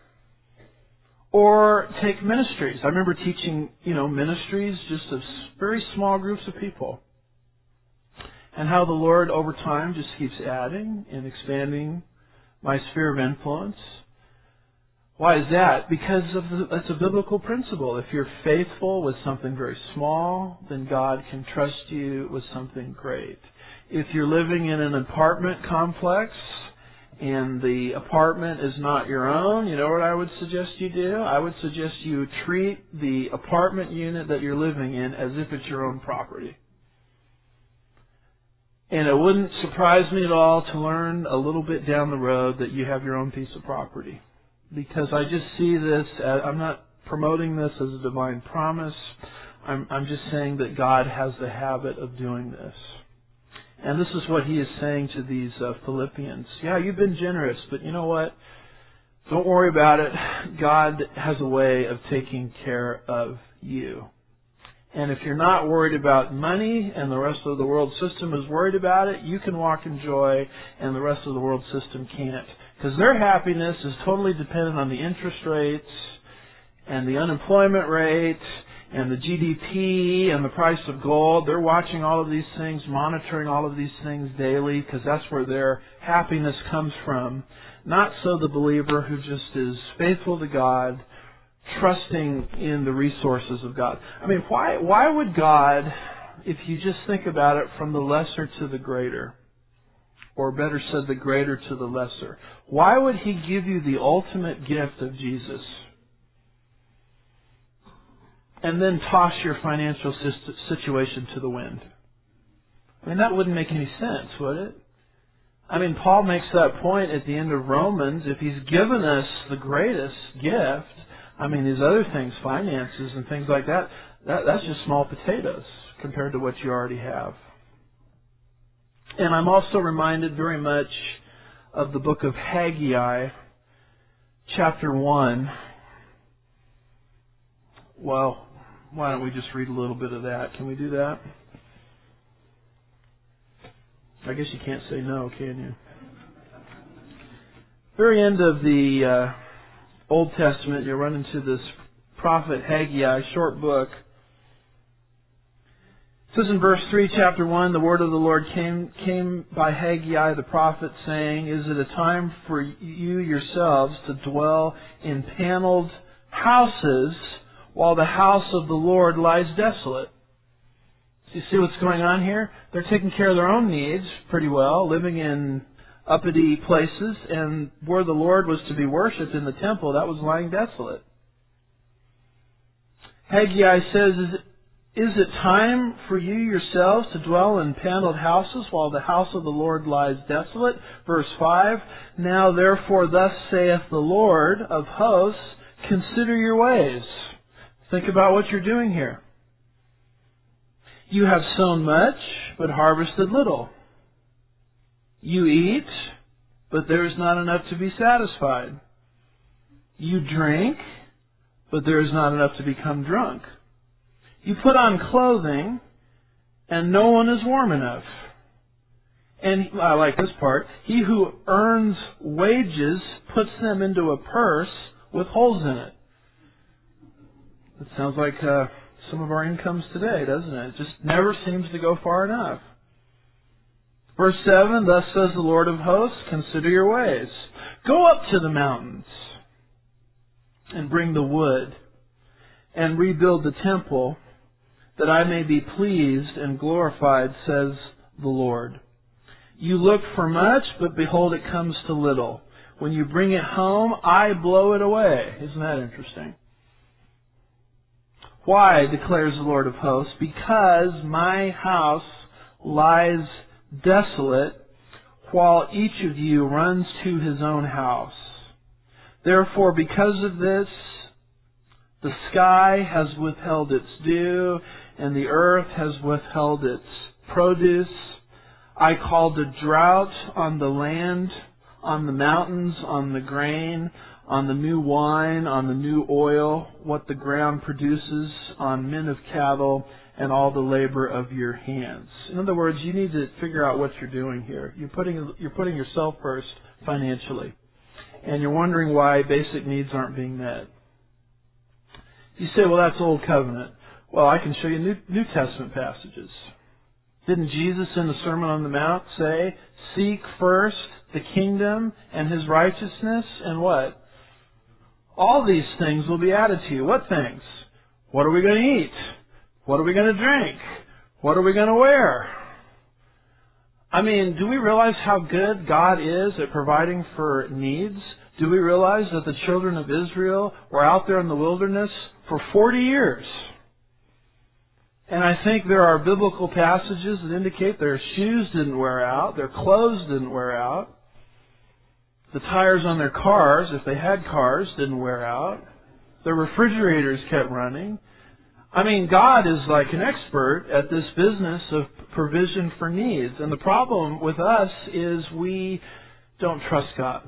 [SPEAKER 1] Or take ministries. I remember teaching, you know, ministries just of very small groups of people. And how the Lord over time just keeps adding and expanding my sphere of influence. Why is that? Because of the, that's a biblical principle. If you're faithful with something very small, then God can trust you with something great. If you're living in an apartment complex and the apartment is not your own, you know what I would suggest you do? I would suggest you treat the apartment unit that you're living in as if it's your own property. And it wouldn't surprise me at all to learn a little bit down the road that you have your own piece of property. Because I just see this, as, I'm not promoting this as a divine promise. I'm, I'm just saying that God has the habit of doing this. And this is what He is saying to these uh, Philippians. Yeah, you've been generous, but you know what? Don't worry about it. God has a way of taking care of you. And if you're not worried about money and the rest of the world system is worried about it, you can walk in joy and the rest of the world system can't. Because their happiness is totally dependent on the interest rates and the unemployment rate and the G D P and the price of gold. They're watching all of these things, monitoring all of these things daily because that's where their happiness comes from. Not so the believer who just is faithful to God, trusting in the resources of God. I mean, why why would God, if you just think about it from the lesser to the greater, or better said, the greater to the lesser, why would He give you the ultimate gift of Jesus and then toss your financial situation to the wind? I mean, that wouldn't make any sense, would it? I mean, Paul makes that point at the end of Romans. If He's given us the greatest gift, I mean, these other things, finances and things like that, that, that's just small potatoes compared to what you already have. And I'm also reminded very much of the book of Haggai, chapter one. Well, why don't we just read a little bit of that? Can we do that? I guess you can't say no, can you? Very end of the uh, Old Testament, you run into this prophet Haggai, short book. It says in verse three, chapter one, the word of the Lord came came by Haggai the prophet, saying, "Is it a time for you yourselves to dwell in paneled houses while the house of the Lord lies desolate?" So you see what's going on here? They're taking care of their own needs pretty well, living in uppity places, and where the Lord was to be worshipped in the temple, that was lying desolate. Haggai says, Is it Is it time for you yourselves to dwell in paneled houses while the house of the Lord lies desolate? Verse five, "Now therefore thus saith the Lord of hosts, consider your ways." Think about what you're doing here. "You have sown much, but harvested little. You eat, but there is not enough to be satisfied. You drink, but there is not enough to become drunk. You put on clothing, and no one is warm enough." And I like this part. "He who earns wages puts them into a purse with holes in it." That sounds like uh, some of our incomes today, doesn't it? It just never seems to go far enough. Verse seven, "Thus says the Lord of hosts, consider your ways. Go up to the mountains and bring the wood and rebuild the temple, that I may be pleased and glorified, says the Lord. You look for much, but behold, it comes to little. When you bring it home, I blow it away." Isn't that interesting? "Why, declares the Lord of hosts, because my house lies desolate, while each of you runs to his own house. Therefore, because of this, the sky has withheld its dew, and the earth has withheld its produce. I called a drought on the land, on the mountains, on the grain, on the new wine, on the new oil, what the ground produces, on men of cattle, and all the labor of your hands. In other words, you need to figure out what you're doing here. You're putting, you're putting yourself first financially. And you're wondering why basic needs aren't being met. You say, well, that's Old Covenant. Well, I can show you New, New Testament passages. Didn't Jesus in the Sermon on the Mount say, seek first the kingdom and His righteousness, and what? All these things will be added to you. What things? What are we going to eat? What are we going to drink? What are we going to wear? I mean, do we realize how good God is at providing for needs? Do we realize that the children of Israel were out there in the wilderness for forty years? And I think there are biblical passages that indicate their shoes didn't wear out, their clothes didn't wear out, the tires on their cars, if they had cars, didn't wear out, their refrigerators kept running. I mean, God is like an expert at this business of provision for needs. And the problem with us is we don't trust God.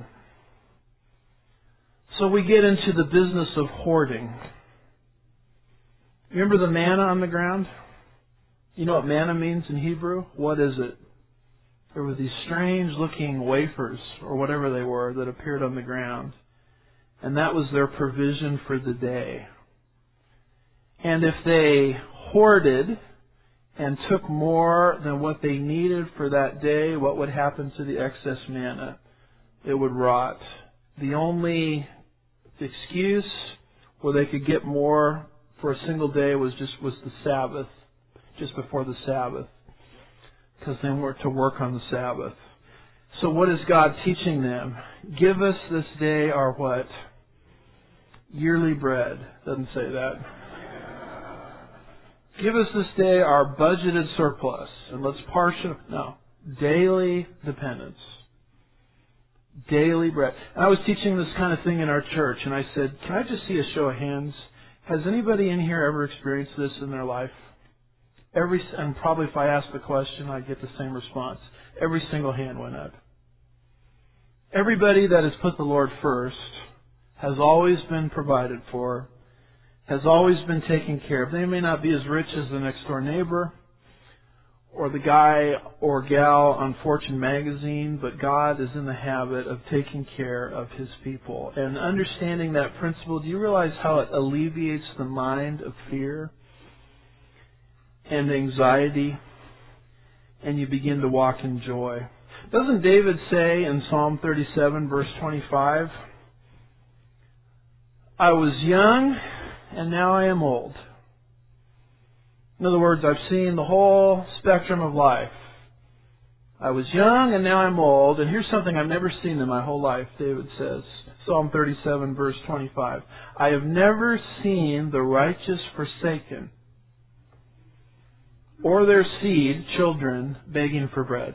[SPEAKER 1] So we get into the business of hoarding. Remember the manna on the ground? You know what manna means in Hebrew? What is it? There were these strange looking wafers, or whatever they were, that appeared on the ground. And that was their provision for the day. And if they hoarded and took more than what they needed for that day, what would happen to the excess manna? It would rot. The only excuse where they could get more for a single day was just was the Sabbath, just before the Sabbath, because they were to work on the Sabbath. So what is God teaching them? Give us this day our what? Yearly bread. Doesn't say that. Give us this day our budgeted surplus, and let's partial. No, daily dependence. Daily bread. And I was teaching this kind of thing in our church, and I said, can I just see a show of hands? Has anybody in here ever experienced this in their life? Every, and probably if I ask the question, I get the same response. Every single hand went up. Everybody that has put the Lord first has always been provided for, has always been taken care of. They may not be as rich as the next door neighbor or the guy or gal on Fortune magazine, but God is in the habit of taking care of His people. And understanding that principle, do you realize how it alleviates the mind of fear and anxiety, and you begin to walk in joy? Doesn't David say in Psalm thirty-seven, verse twenty-five, I was young, and now I am old. In other words, I've seen the whole spectrum of life. I was young and now I'm old, and here's something I've never seen in my whole life, David says. Psalm thirty-seven, verse twenty-five. I have never seen the righteous forsaken, or their seed, children, begging for bread.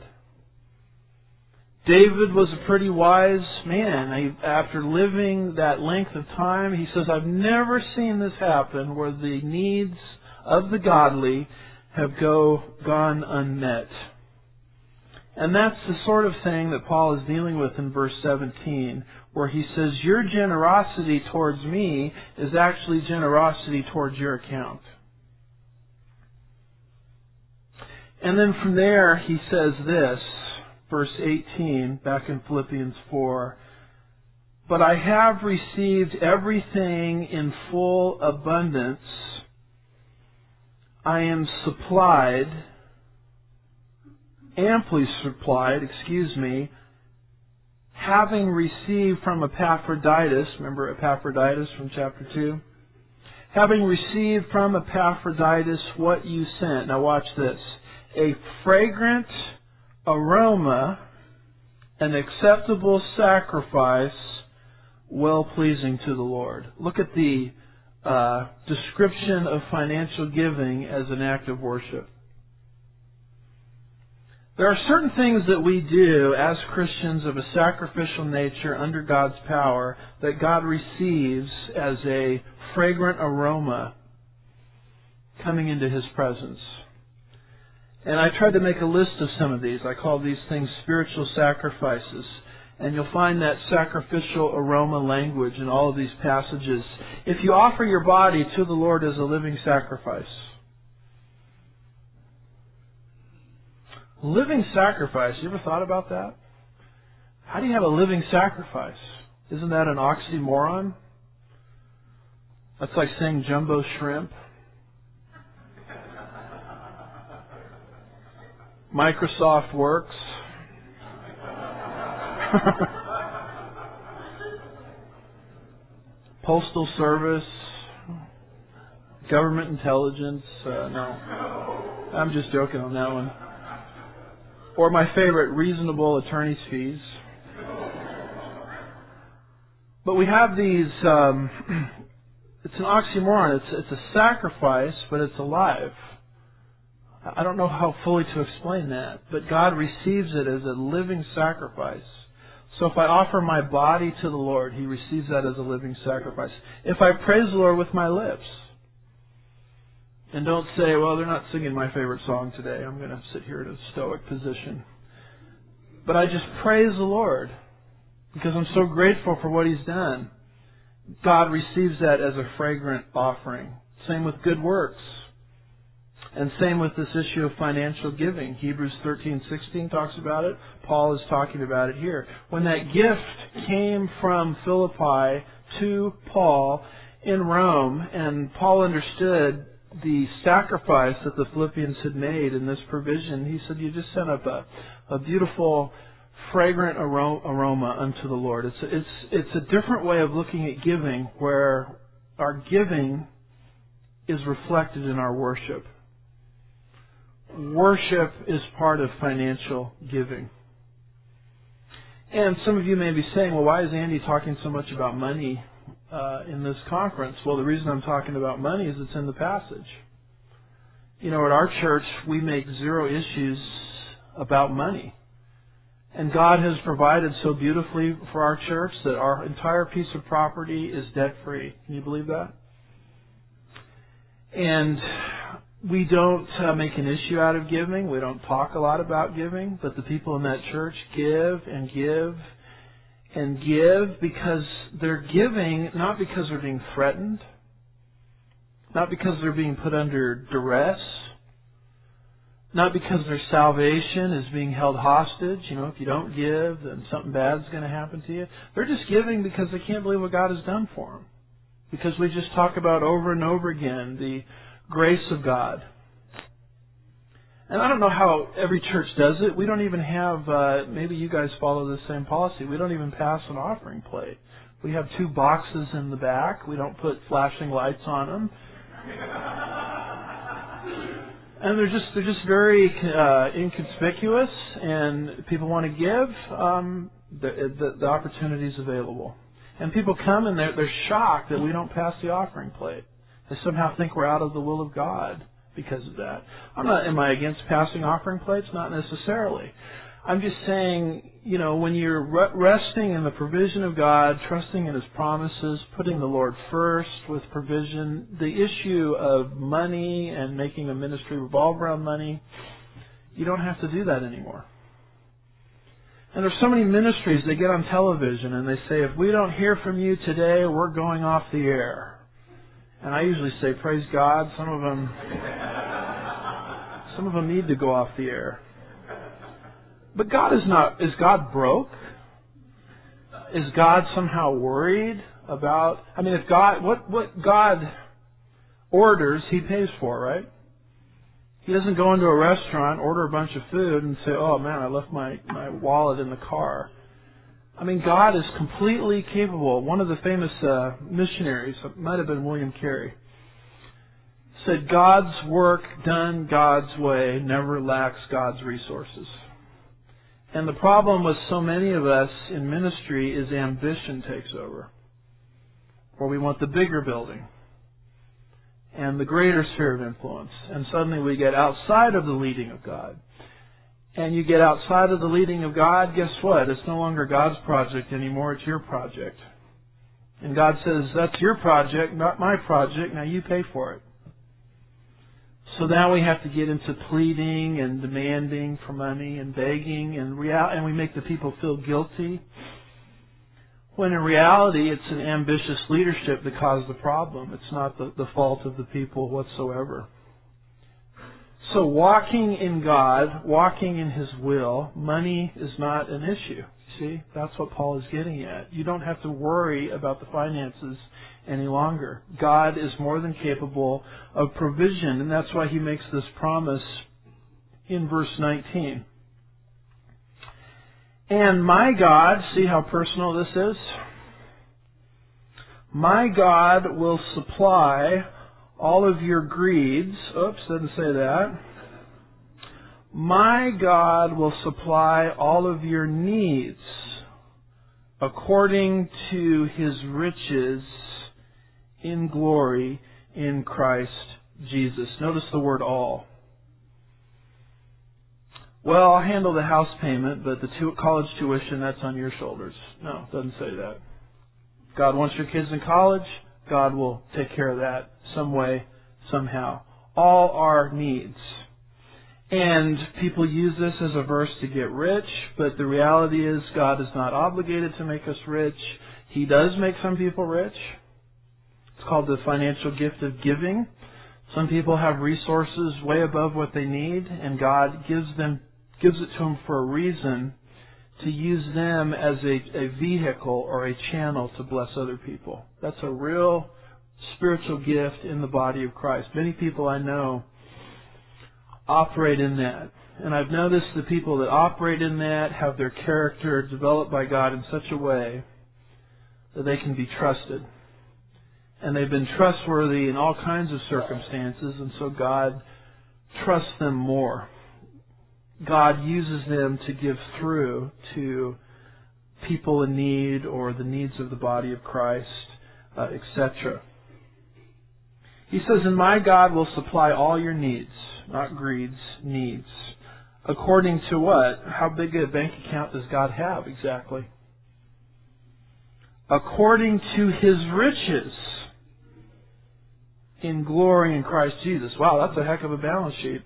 [SPEAKER 1] David was a pretty wise man. He, after living that length of time, he says, I've never seen this happen where the needs of the godly have go gone unmet. And that's the sort of thing that Paul is dealing with in verse seventeen, where he says, your generosity towards me is actually generosity towards your account. And then from there he says this, verse eighteen, back in Philippians four, but I have received everything in full abundance. I am supplied, amply supplied, excuse me, having received from Epaphroditus, remember Epaphroditus from chapter two? Having received from Epaphroditus what you sent. Now watch this. A fragrant aroma, an acceptable sacrifice, well-pleasing to the Lord. Look at the uh, description of financial giving as an act of worship. There are certain things that we do as Christians of a sacrificial nature under God's power that God receives as a fragrant aroma coming into His presence. And I tried to make a list of some of these. I call these things spiritual sacrifices. And you'll find that sacrificial aroma language in all of these passages. If you offer your body to the Lord as a living sacrifice, Living sacrifice. You ever thought about that? How do you have a living sacrifice? Isn't that an oxymoron? That's like saying jumbo shrimp. Microsoft works. Postal Service. Government intelligence. Uh, no. I'm just joking on that one. Or my favorite, reasonable attorney's fees. But we have these, um, it's an oxymoron. It's, it's a sacrifice, but it's alive. I don't know how fully to explain that, but God receives it as a living sacrifice. So if I offer my body to the Lord, He receives that as a living sacrifice. If I praise the Lord with my lips, and don't say, well, they're not singing my favorite song today, I'm going to sit here in a stoic position. But I just praise the Lord because I'm so grateful for what He's done. God receives that as a fragrant offering. Same with good works. And same with this issue of financial giving. Hebrews thirteen sixteen talks about it. Paul is talking about it here. When that gift came from Philippi to Paul in Rome, and Paul understood the sacrifice that the Philippians had made in this provision, he said, you just sent up a, a beautiful, fragrant aroma unto the Lord. It's, it's, it's a different way of looking at giving, where our giving is reflected in our worship. Worship is part of financial giving. And some of you may be saying, well, why is Andy talking so much about money uh, in this conference? Well, the reason I'm talking about money is it's in the passage. You know, at our church, we make zero issues about money. And God has provided so beautifully for our church that our entire piece of property is debt-free. Can you believe that? And we don't uh, make an issue out of giving. We don't talk a lot about giving. But the people in that church give and give and give because they're giving not because they're being threatened, not because they're being put under duress, not because their salvation is being held hostage. You know, if you don't give, then something bad's going to happen to you. They're just giving because they can't believe what God has done for them. Because we just talk about over and over again the grace of God. And I don't know how every church does it. We don't even have, uh, maybe you guys follow the same policy. We don't even pass an offering plate. We have two boxes in the back. We don't put flashing lights on them. And they're just they're just very uh, inconspicuous, and people want to give, um, the, the, the opportunity is available. And people come and they're, they're shocked that we don't pass the offering plate. They somehow think we're out of the will of God because of that. I'm not, am I against passing offering plates? Not necessarily. I'm just saying, you know, when you're resting in the provision of God, trusting in His promises, putting the Lord first with provision, the issue of money and making a ministry revolve around money, you don't have to do that anymore. And there's so many ministries, they get on television and they say, if we don't hear from you today, we're going off the air. And I usually say, praise God. Some of them, some of them need to go off the air. But God is not, is God broke? Is God somehow worried about, I mean, if God, what, what God orders, He pays for, right? He doesn't go into a restaurant, order a bunch of food, and say, oh man, I left my, my wallet in the car. I mean, God is completely capable. One of the famous uh, missionaries, it might have been William Carey, said, God's work done God's way never lacks God's resources. And the problem with so many of us in ministry is ambition takes over. Or we want the bigger building and the greater sphere of influence. And suddenly we get outside of the leading of God. And you get outside of the leading of God, guess what? It's no longer God's project anymore, it's your project. And God says, that's your project, not my project, now you pay for it. So now we have to get into pleading and demanding for money and begging, and real, and we make the people feel guilty. When in reality, it's an ambitious leadership that caused the problem. It's not the, the fault of the people whatsoever. So walking in God, walking in His will, money is not an issue. See, that's what Paul is getting at. You don't have to worry about the finances any longer. God is more than capable of provision, and that's why he makes this promise in verse nineteen. And my God, see how personal this is? My God will supply all of your greeds. Oops, didn't say that. My God will supply all of your needs according to His riches in glory in Christ Jesus. Notice the word all. Well, I'll handle the house payment, but the tu- college tuition, that's on your shoulders. No, it doesn't say that. God wants your kids in college. God will take care of that some way, somehow. All our needs. And people use this as a verse to get rich, but the reality is God is not obligated to make us rich. He does make some people rich. It's called the financial gift of giving. Some people have resources way above what they need, and God gives them gives it to them for a reason, to use them as a, a vehicle or a channel to bless other people. That's a real spiritual gift in the body of Christ. Many people I know operate in that. And I've noticed the people that operate in that have their character developed by God in such a way that they can be trusted. And they've been trustworthy in all kinds of circumstances, and so God trusts them more. God uses them to give through to people in need or the needs of the body of Christ, uh, et cetera. He says, and my God will supply all your needs, not greeds, needs. According to what? How big a bank account does God have exactly? According to His riches in glory in Christ Jesus. Wow, that's a heck of a balance sheet.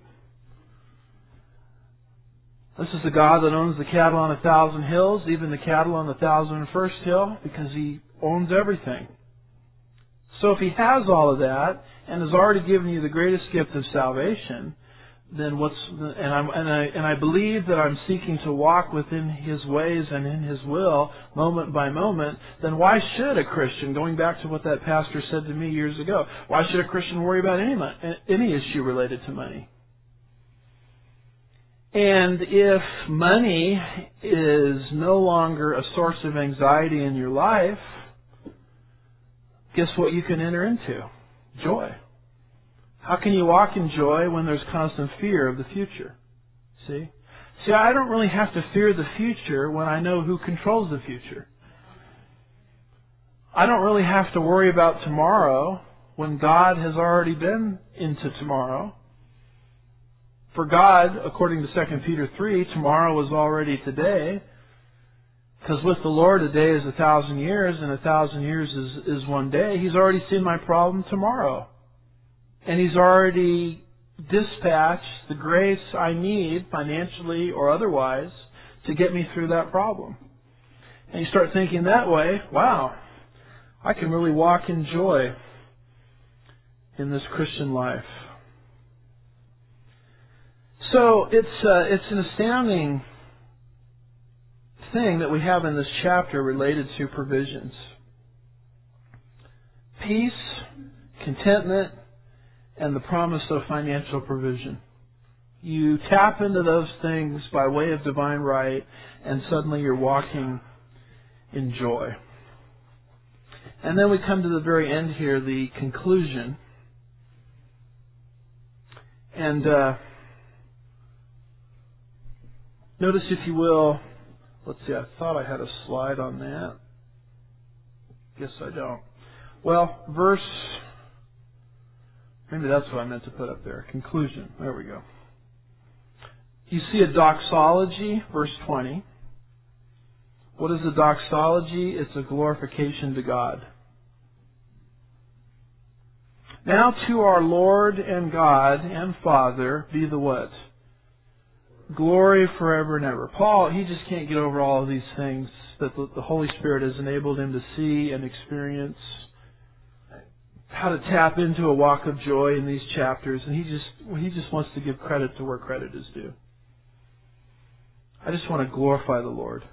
[SPEAKER 1] This is the God that owns the cattle on a thousand hills, even the cattle on the thousand and first hill, because He owns everything. So if He has all of that and has already given you the greatest gift of salvation, then what's and I'm and I and I believe that I'm seeking to walk within His ways and in His will, moment by moment. Then why should a Christian, going back to what that pastor said to me years ago, why should a Christian worry about any any issue related to money? And if money is no longer a source of anxiety in your life, guess what you can enter into? Joy. How can you walk in joy when there's constant fear of the future? See? See, I don't really have to fear the future when I know who controls the future. I don't really have to worry about tomorrow when God has already been into tomorrow. For God, according to Second Peter three, tomorrow is already today. Because with the Lord, a day is a thousand years, and a thousand years is, is one day. He's already seen my problem tomorrow. And He's already dispatched the grace I need, financially or otherwise, to get me through that problem. And you start thinking that way, wow, I can really walk in joy in this Christian life. So it's uh, it's an astounding thing that we have in this chapter related to provisions. Peace, contentment, and the promise of financial provision. You tap into those things by way of divine right, and suddenly you're walking in joy. And then we come to the very end here, the conclusion. And uh, notice, if you will, let's see, I thought I had a slide on that. Guess I don't. Well, verse, maybe that's what I meant to put up there. Conclusion. There we go. You see a doxology, verse twenty. What is a doxology? It's a glorification to God. Now to our Lord and God and Father be the what? Glory forever and ever. Paul, he just can't get over all of these things that the Holy Spirit has enabled him to see and experience. how to tap into a walk of joy in these chapters, and he just he just wants to give credit to where credit is due. I just want to glorify the Lord.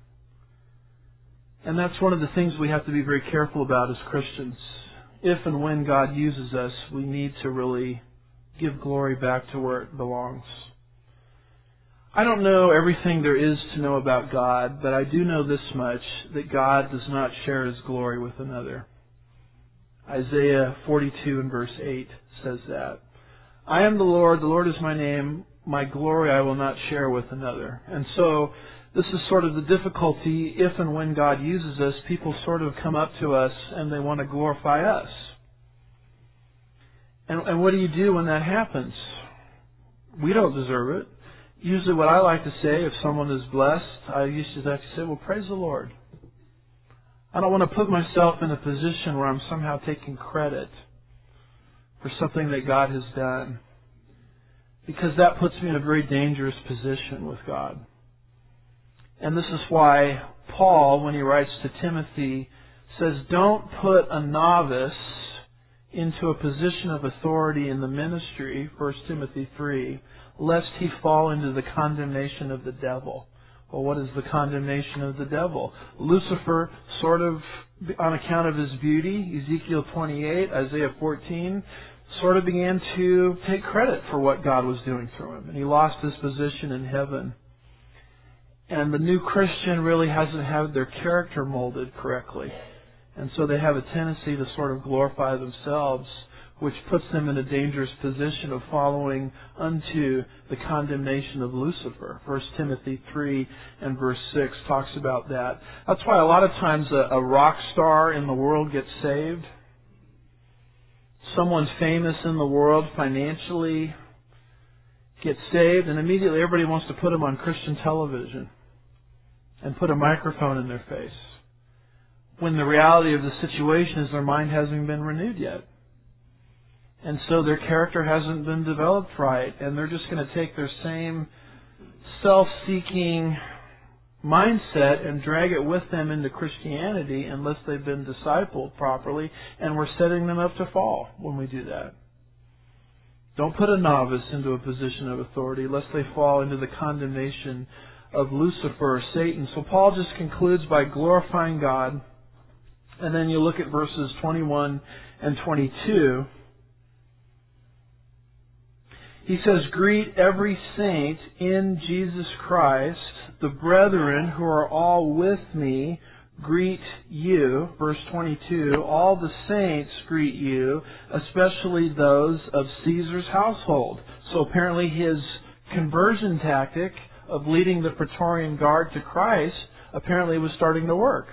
[SPEAKER 1] And that's one of the things we have to be very careful about as Christians. If and when God uses us, we need to really give glory back to where it belongs. I don't know everything there is to know about God, but I do know this much, that God does not share His glory with another. Isaiah forty-two and verse eight says that. I am the Lord, the Lord is my name, my glory I will not share with another. And so, this is sort of the difficulty. If and when God uses us, people sort of come up to us and they want to glorify us. And, and what do you do when that happens? We don't deserve it. Usually what I like to say, if someone is blessed, I usually like to say, well, praise the Lord. I don't want to put myself in a position where I'm somehow taking credit for something that God has done, because that puts me in a very dangerous position with God. And this is why Paul, when he writes to Timothy, says, don't put a novice into a position of authority in the ministry, First Timothy three, lest he fall into the condemnation of the devil. Well, what is the condemnation of the devil? Lucifer, sort of on account of his beauty, Ezekiel twenty-eight, Isaiah fourteen, sort of began to take credit for what God was doing through him. And he lost his position in heaven. And the new Christian really hasn't had their character molded correctly. And so they have a tendency to sort of glorify themselves, which puts them in a dangerous position of following unto the condemnation of Lucifer. First Timothy three and verse six talks about that. That's why a lot of times a, a rock star in the world gets saved. Someone famous in the world financially gets saved, and immediately everybody wants to put them on Christian television and put a microphone in their face, when the reality of the situation is their mind hasn't been renewed yet. And so their character hasn't been developed right, and they're just going to take their same self-seeking mindset and drag it with them into Christianity unless they've been discipled properly, and we're setting them up to fall when we do that. Don't put a novice into a position of authority lest they fall into the condemnation of Lucifer or Satan. So Paul just concludes by glorifying God. And then you look at verses twenty-one and twenty-two. He says, greet every saint in Jesus Christ. The brethren who are all with me greet you. Verse twenty-two, all the saints greet you, especially those of Caesar's household. So apparently his conversion tactic of leading the Praetorian Guard to Christ apparently was starting to work.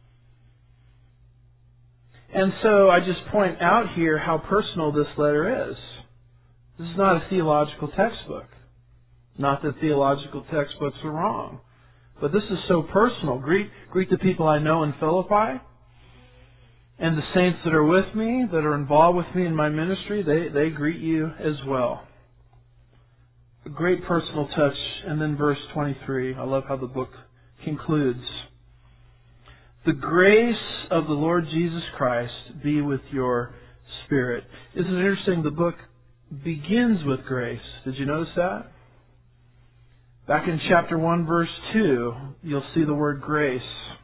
[SPEAKER 1] And so I just point out here how personal this letter is. This is not a theological textbook. Not that theological textbooks are wrong. But this is so personal. Greet, greet the people I know in Philippi, and the saints that are with me, that are involved with me in my ministry, they, they greet you as well. A great personal touch. And then verse twenty-three, I love how the book concludes. The grace of the Lord Jesus Christ be with your spirit. Isn't it interesting? The book begins with grace. Did you notice that? Back in chapter one, verse two, you'll see the word grace.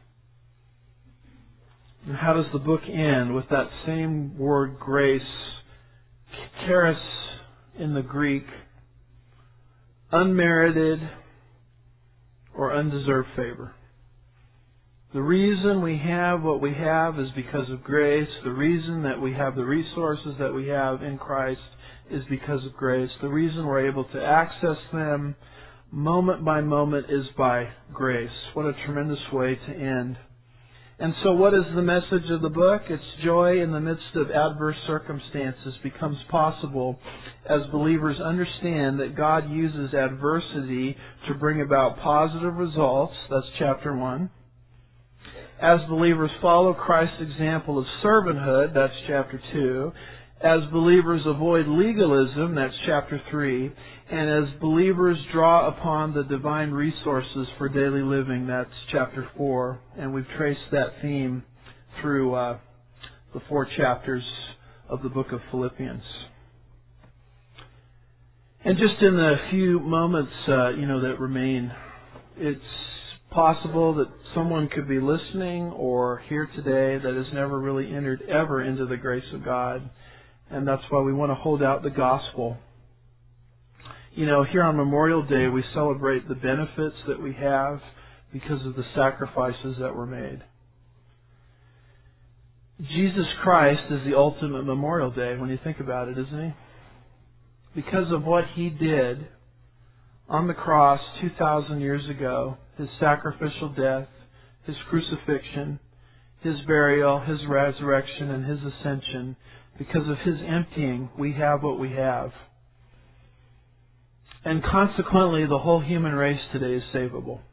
[SPEAKER 1] And how does the book end? With that same word grace, charis in the Greek, unmerited or undeserved favor. The reason we have what we have is because of grace. The reason that we have the resources that we have in Christ is because of grace. The reason we're able to access them moment by moment is by grace. What a tremendous way to end. And so what is the message of the book? It's joy in the midst of adverse circumstances becomes possible as believers understand that God uses adversity to bring about positive results. That's chapter one. As believers follow Christ's example of servanthood, that's chapter two. As believers avoid legalism, that's chapter three. And as believers draw upon the divine resources for daily living, that's chapter four. And we've traced that theme through uh, the four chapters of the book of Philippians. And just in the few moments, uh, you know, that remain, it's possible that someone could be listening or here today that has never really entered ever into the grace of God. And that's why we want to hold out the gospel. You know, here on Memorial Day, we celebrate the benefits that we have because of the sacrifices that were made. Jesus Christ is the ultimate Memorial Day when you think about it, isn't He? Because of what He did on the cross two thousand years ago, His sacrificial death, His crucifixion, His burial, His resurrection, and His ascension, because of His emptying, we have what we have. And consequently, the whole human race today is savable.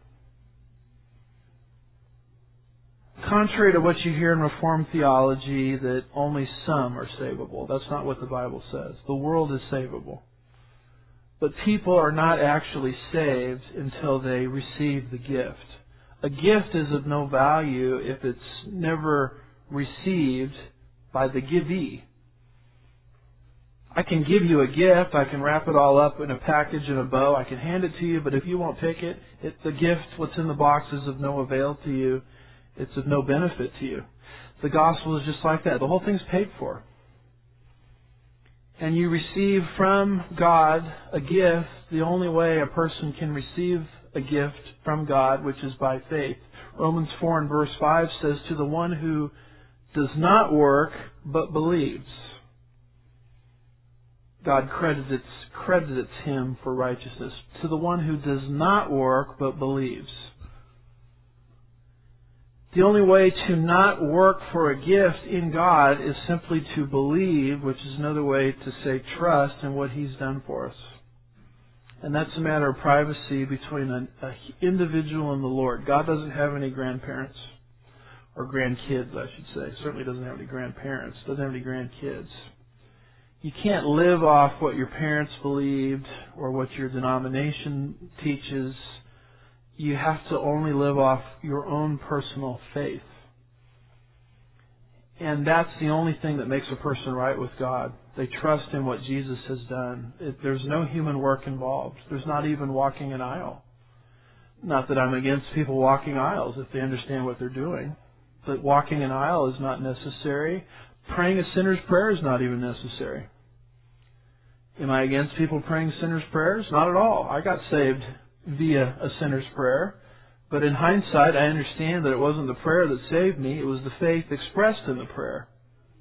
[SPEAKER 1] Contrary to what you hear in Reformed theology that only some are savable, that's not what the Bible says. The world is savable. But people are not actually saved until they receive the gift. A gift is of no value if it's never received by the givee. I can give you a gift, I can wrap it all up in a package and a bow, I can hand it to you, but if you won't take it, it the gift, what's in the box, is of no avail to you. It's of no benefit to you. The gospel is just like that. The whole thing's paid for. And you receive from God a gift the only way a person can receive a gift from God, which is by faith. Romans four and verse five says, to the one who does not work but believes, God credits, credits him for righteousness. To the one who does not work but believes. The only way to not work for a gift in God is simply to believe, which is another way to say trust in what He's done for us. And that's a matter of privacy between an individual and the Lord. God doesn't have any grandparents, or grandkids, I should say. Certainly doesn't have any grandparents, doesn't have any grandkids. You can't live off what your parents believed or what your denomination teaches. You have to only live off your own personal faith. And that's the only thing that makes a person right with God. They trust in what Jesus has done. It, there's no human work involved. There's not even walking an aisle. Not that I'm against people walking aisles if they understand what they're doing. But walking an aisle is not necessary. Praying a sinner's prayer is not even necessary. Am I against people praying sinner's prayers? Not at all. I got saved via a sinner's prayer. But in hindsight, I understand that it wasn't the prayer that saved me. It was the faith expressed in the prayer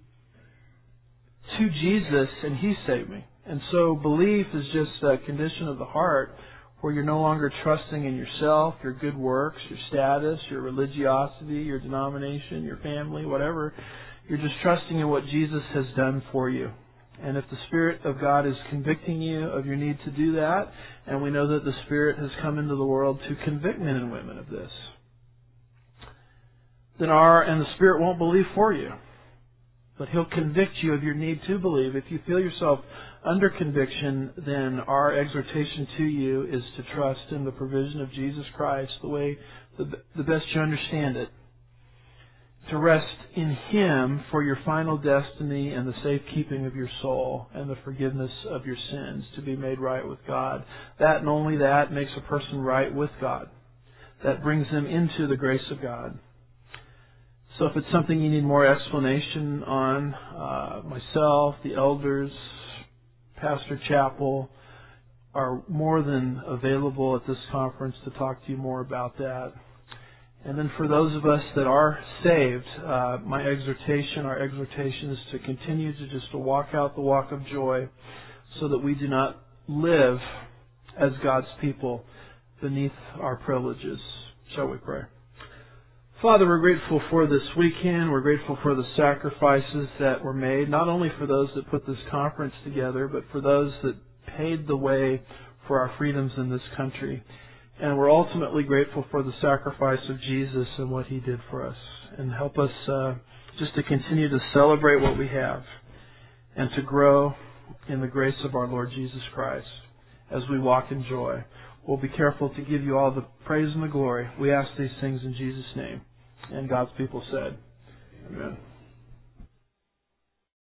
[SPEAKER 1] to Jesus, and He saved me. And so belief is just a condition of the heart where you're no longer trusting in yourself, your good works, your status, your religiosity, your denomination, your family, whatever. You're just trusting in what Jesus has done for you. And if the Spirit of God is convicting you of your need to do that, and we know that the Spirit has come into the world to convict men and women of this, then our, and the Spirit won't believe for you, but He'll convict you of your need to believe. If you feel yourself under conviction, then our exhortation to you is to trust in the provision of Jesus Christ the way, the, the best you understand it. To rest in Him for your final destiny and the safekeeping of your soul and the forgiveness of your sins, to be made right with God. That and only that makes a person right with God. That brings them into the grace of God. So if it's something you need more explanation on, uh, myself, the elders, Pastor Chappell are more than available at this conference to talk to you more about that. And then for those of us that are saved, uh, my exhortation, our exhortation is to continue to just to walk out the walk of joy so that we do not live as God's people beneath our privileges. Shall we pray? Father, we're grateful for this weekend. We're grateful for the sacrifices that were made, not only for those that put this conference together, but for those that paved the way for our freedoms in this country. And we're ultimately grateful for the sacrifice of Jesus and what He did for us. And help us uh, just to continue to celebrate what we have and to grow in the grace of our Lord Jesus Christ as we walk in joy. We'll be careful to give you all the praise and the glory. We ask these things in Jesus' name. And God's people said, Amen.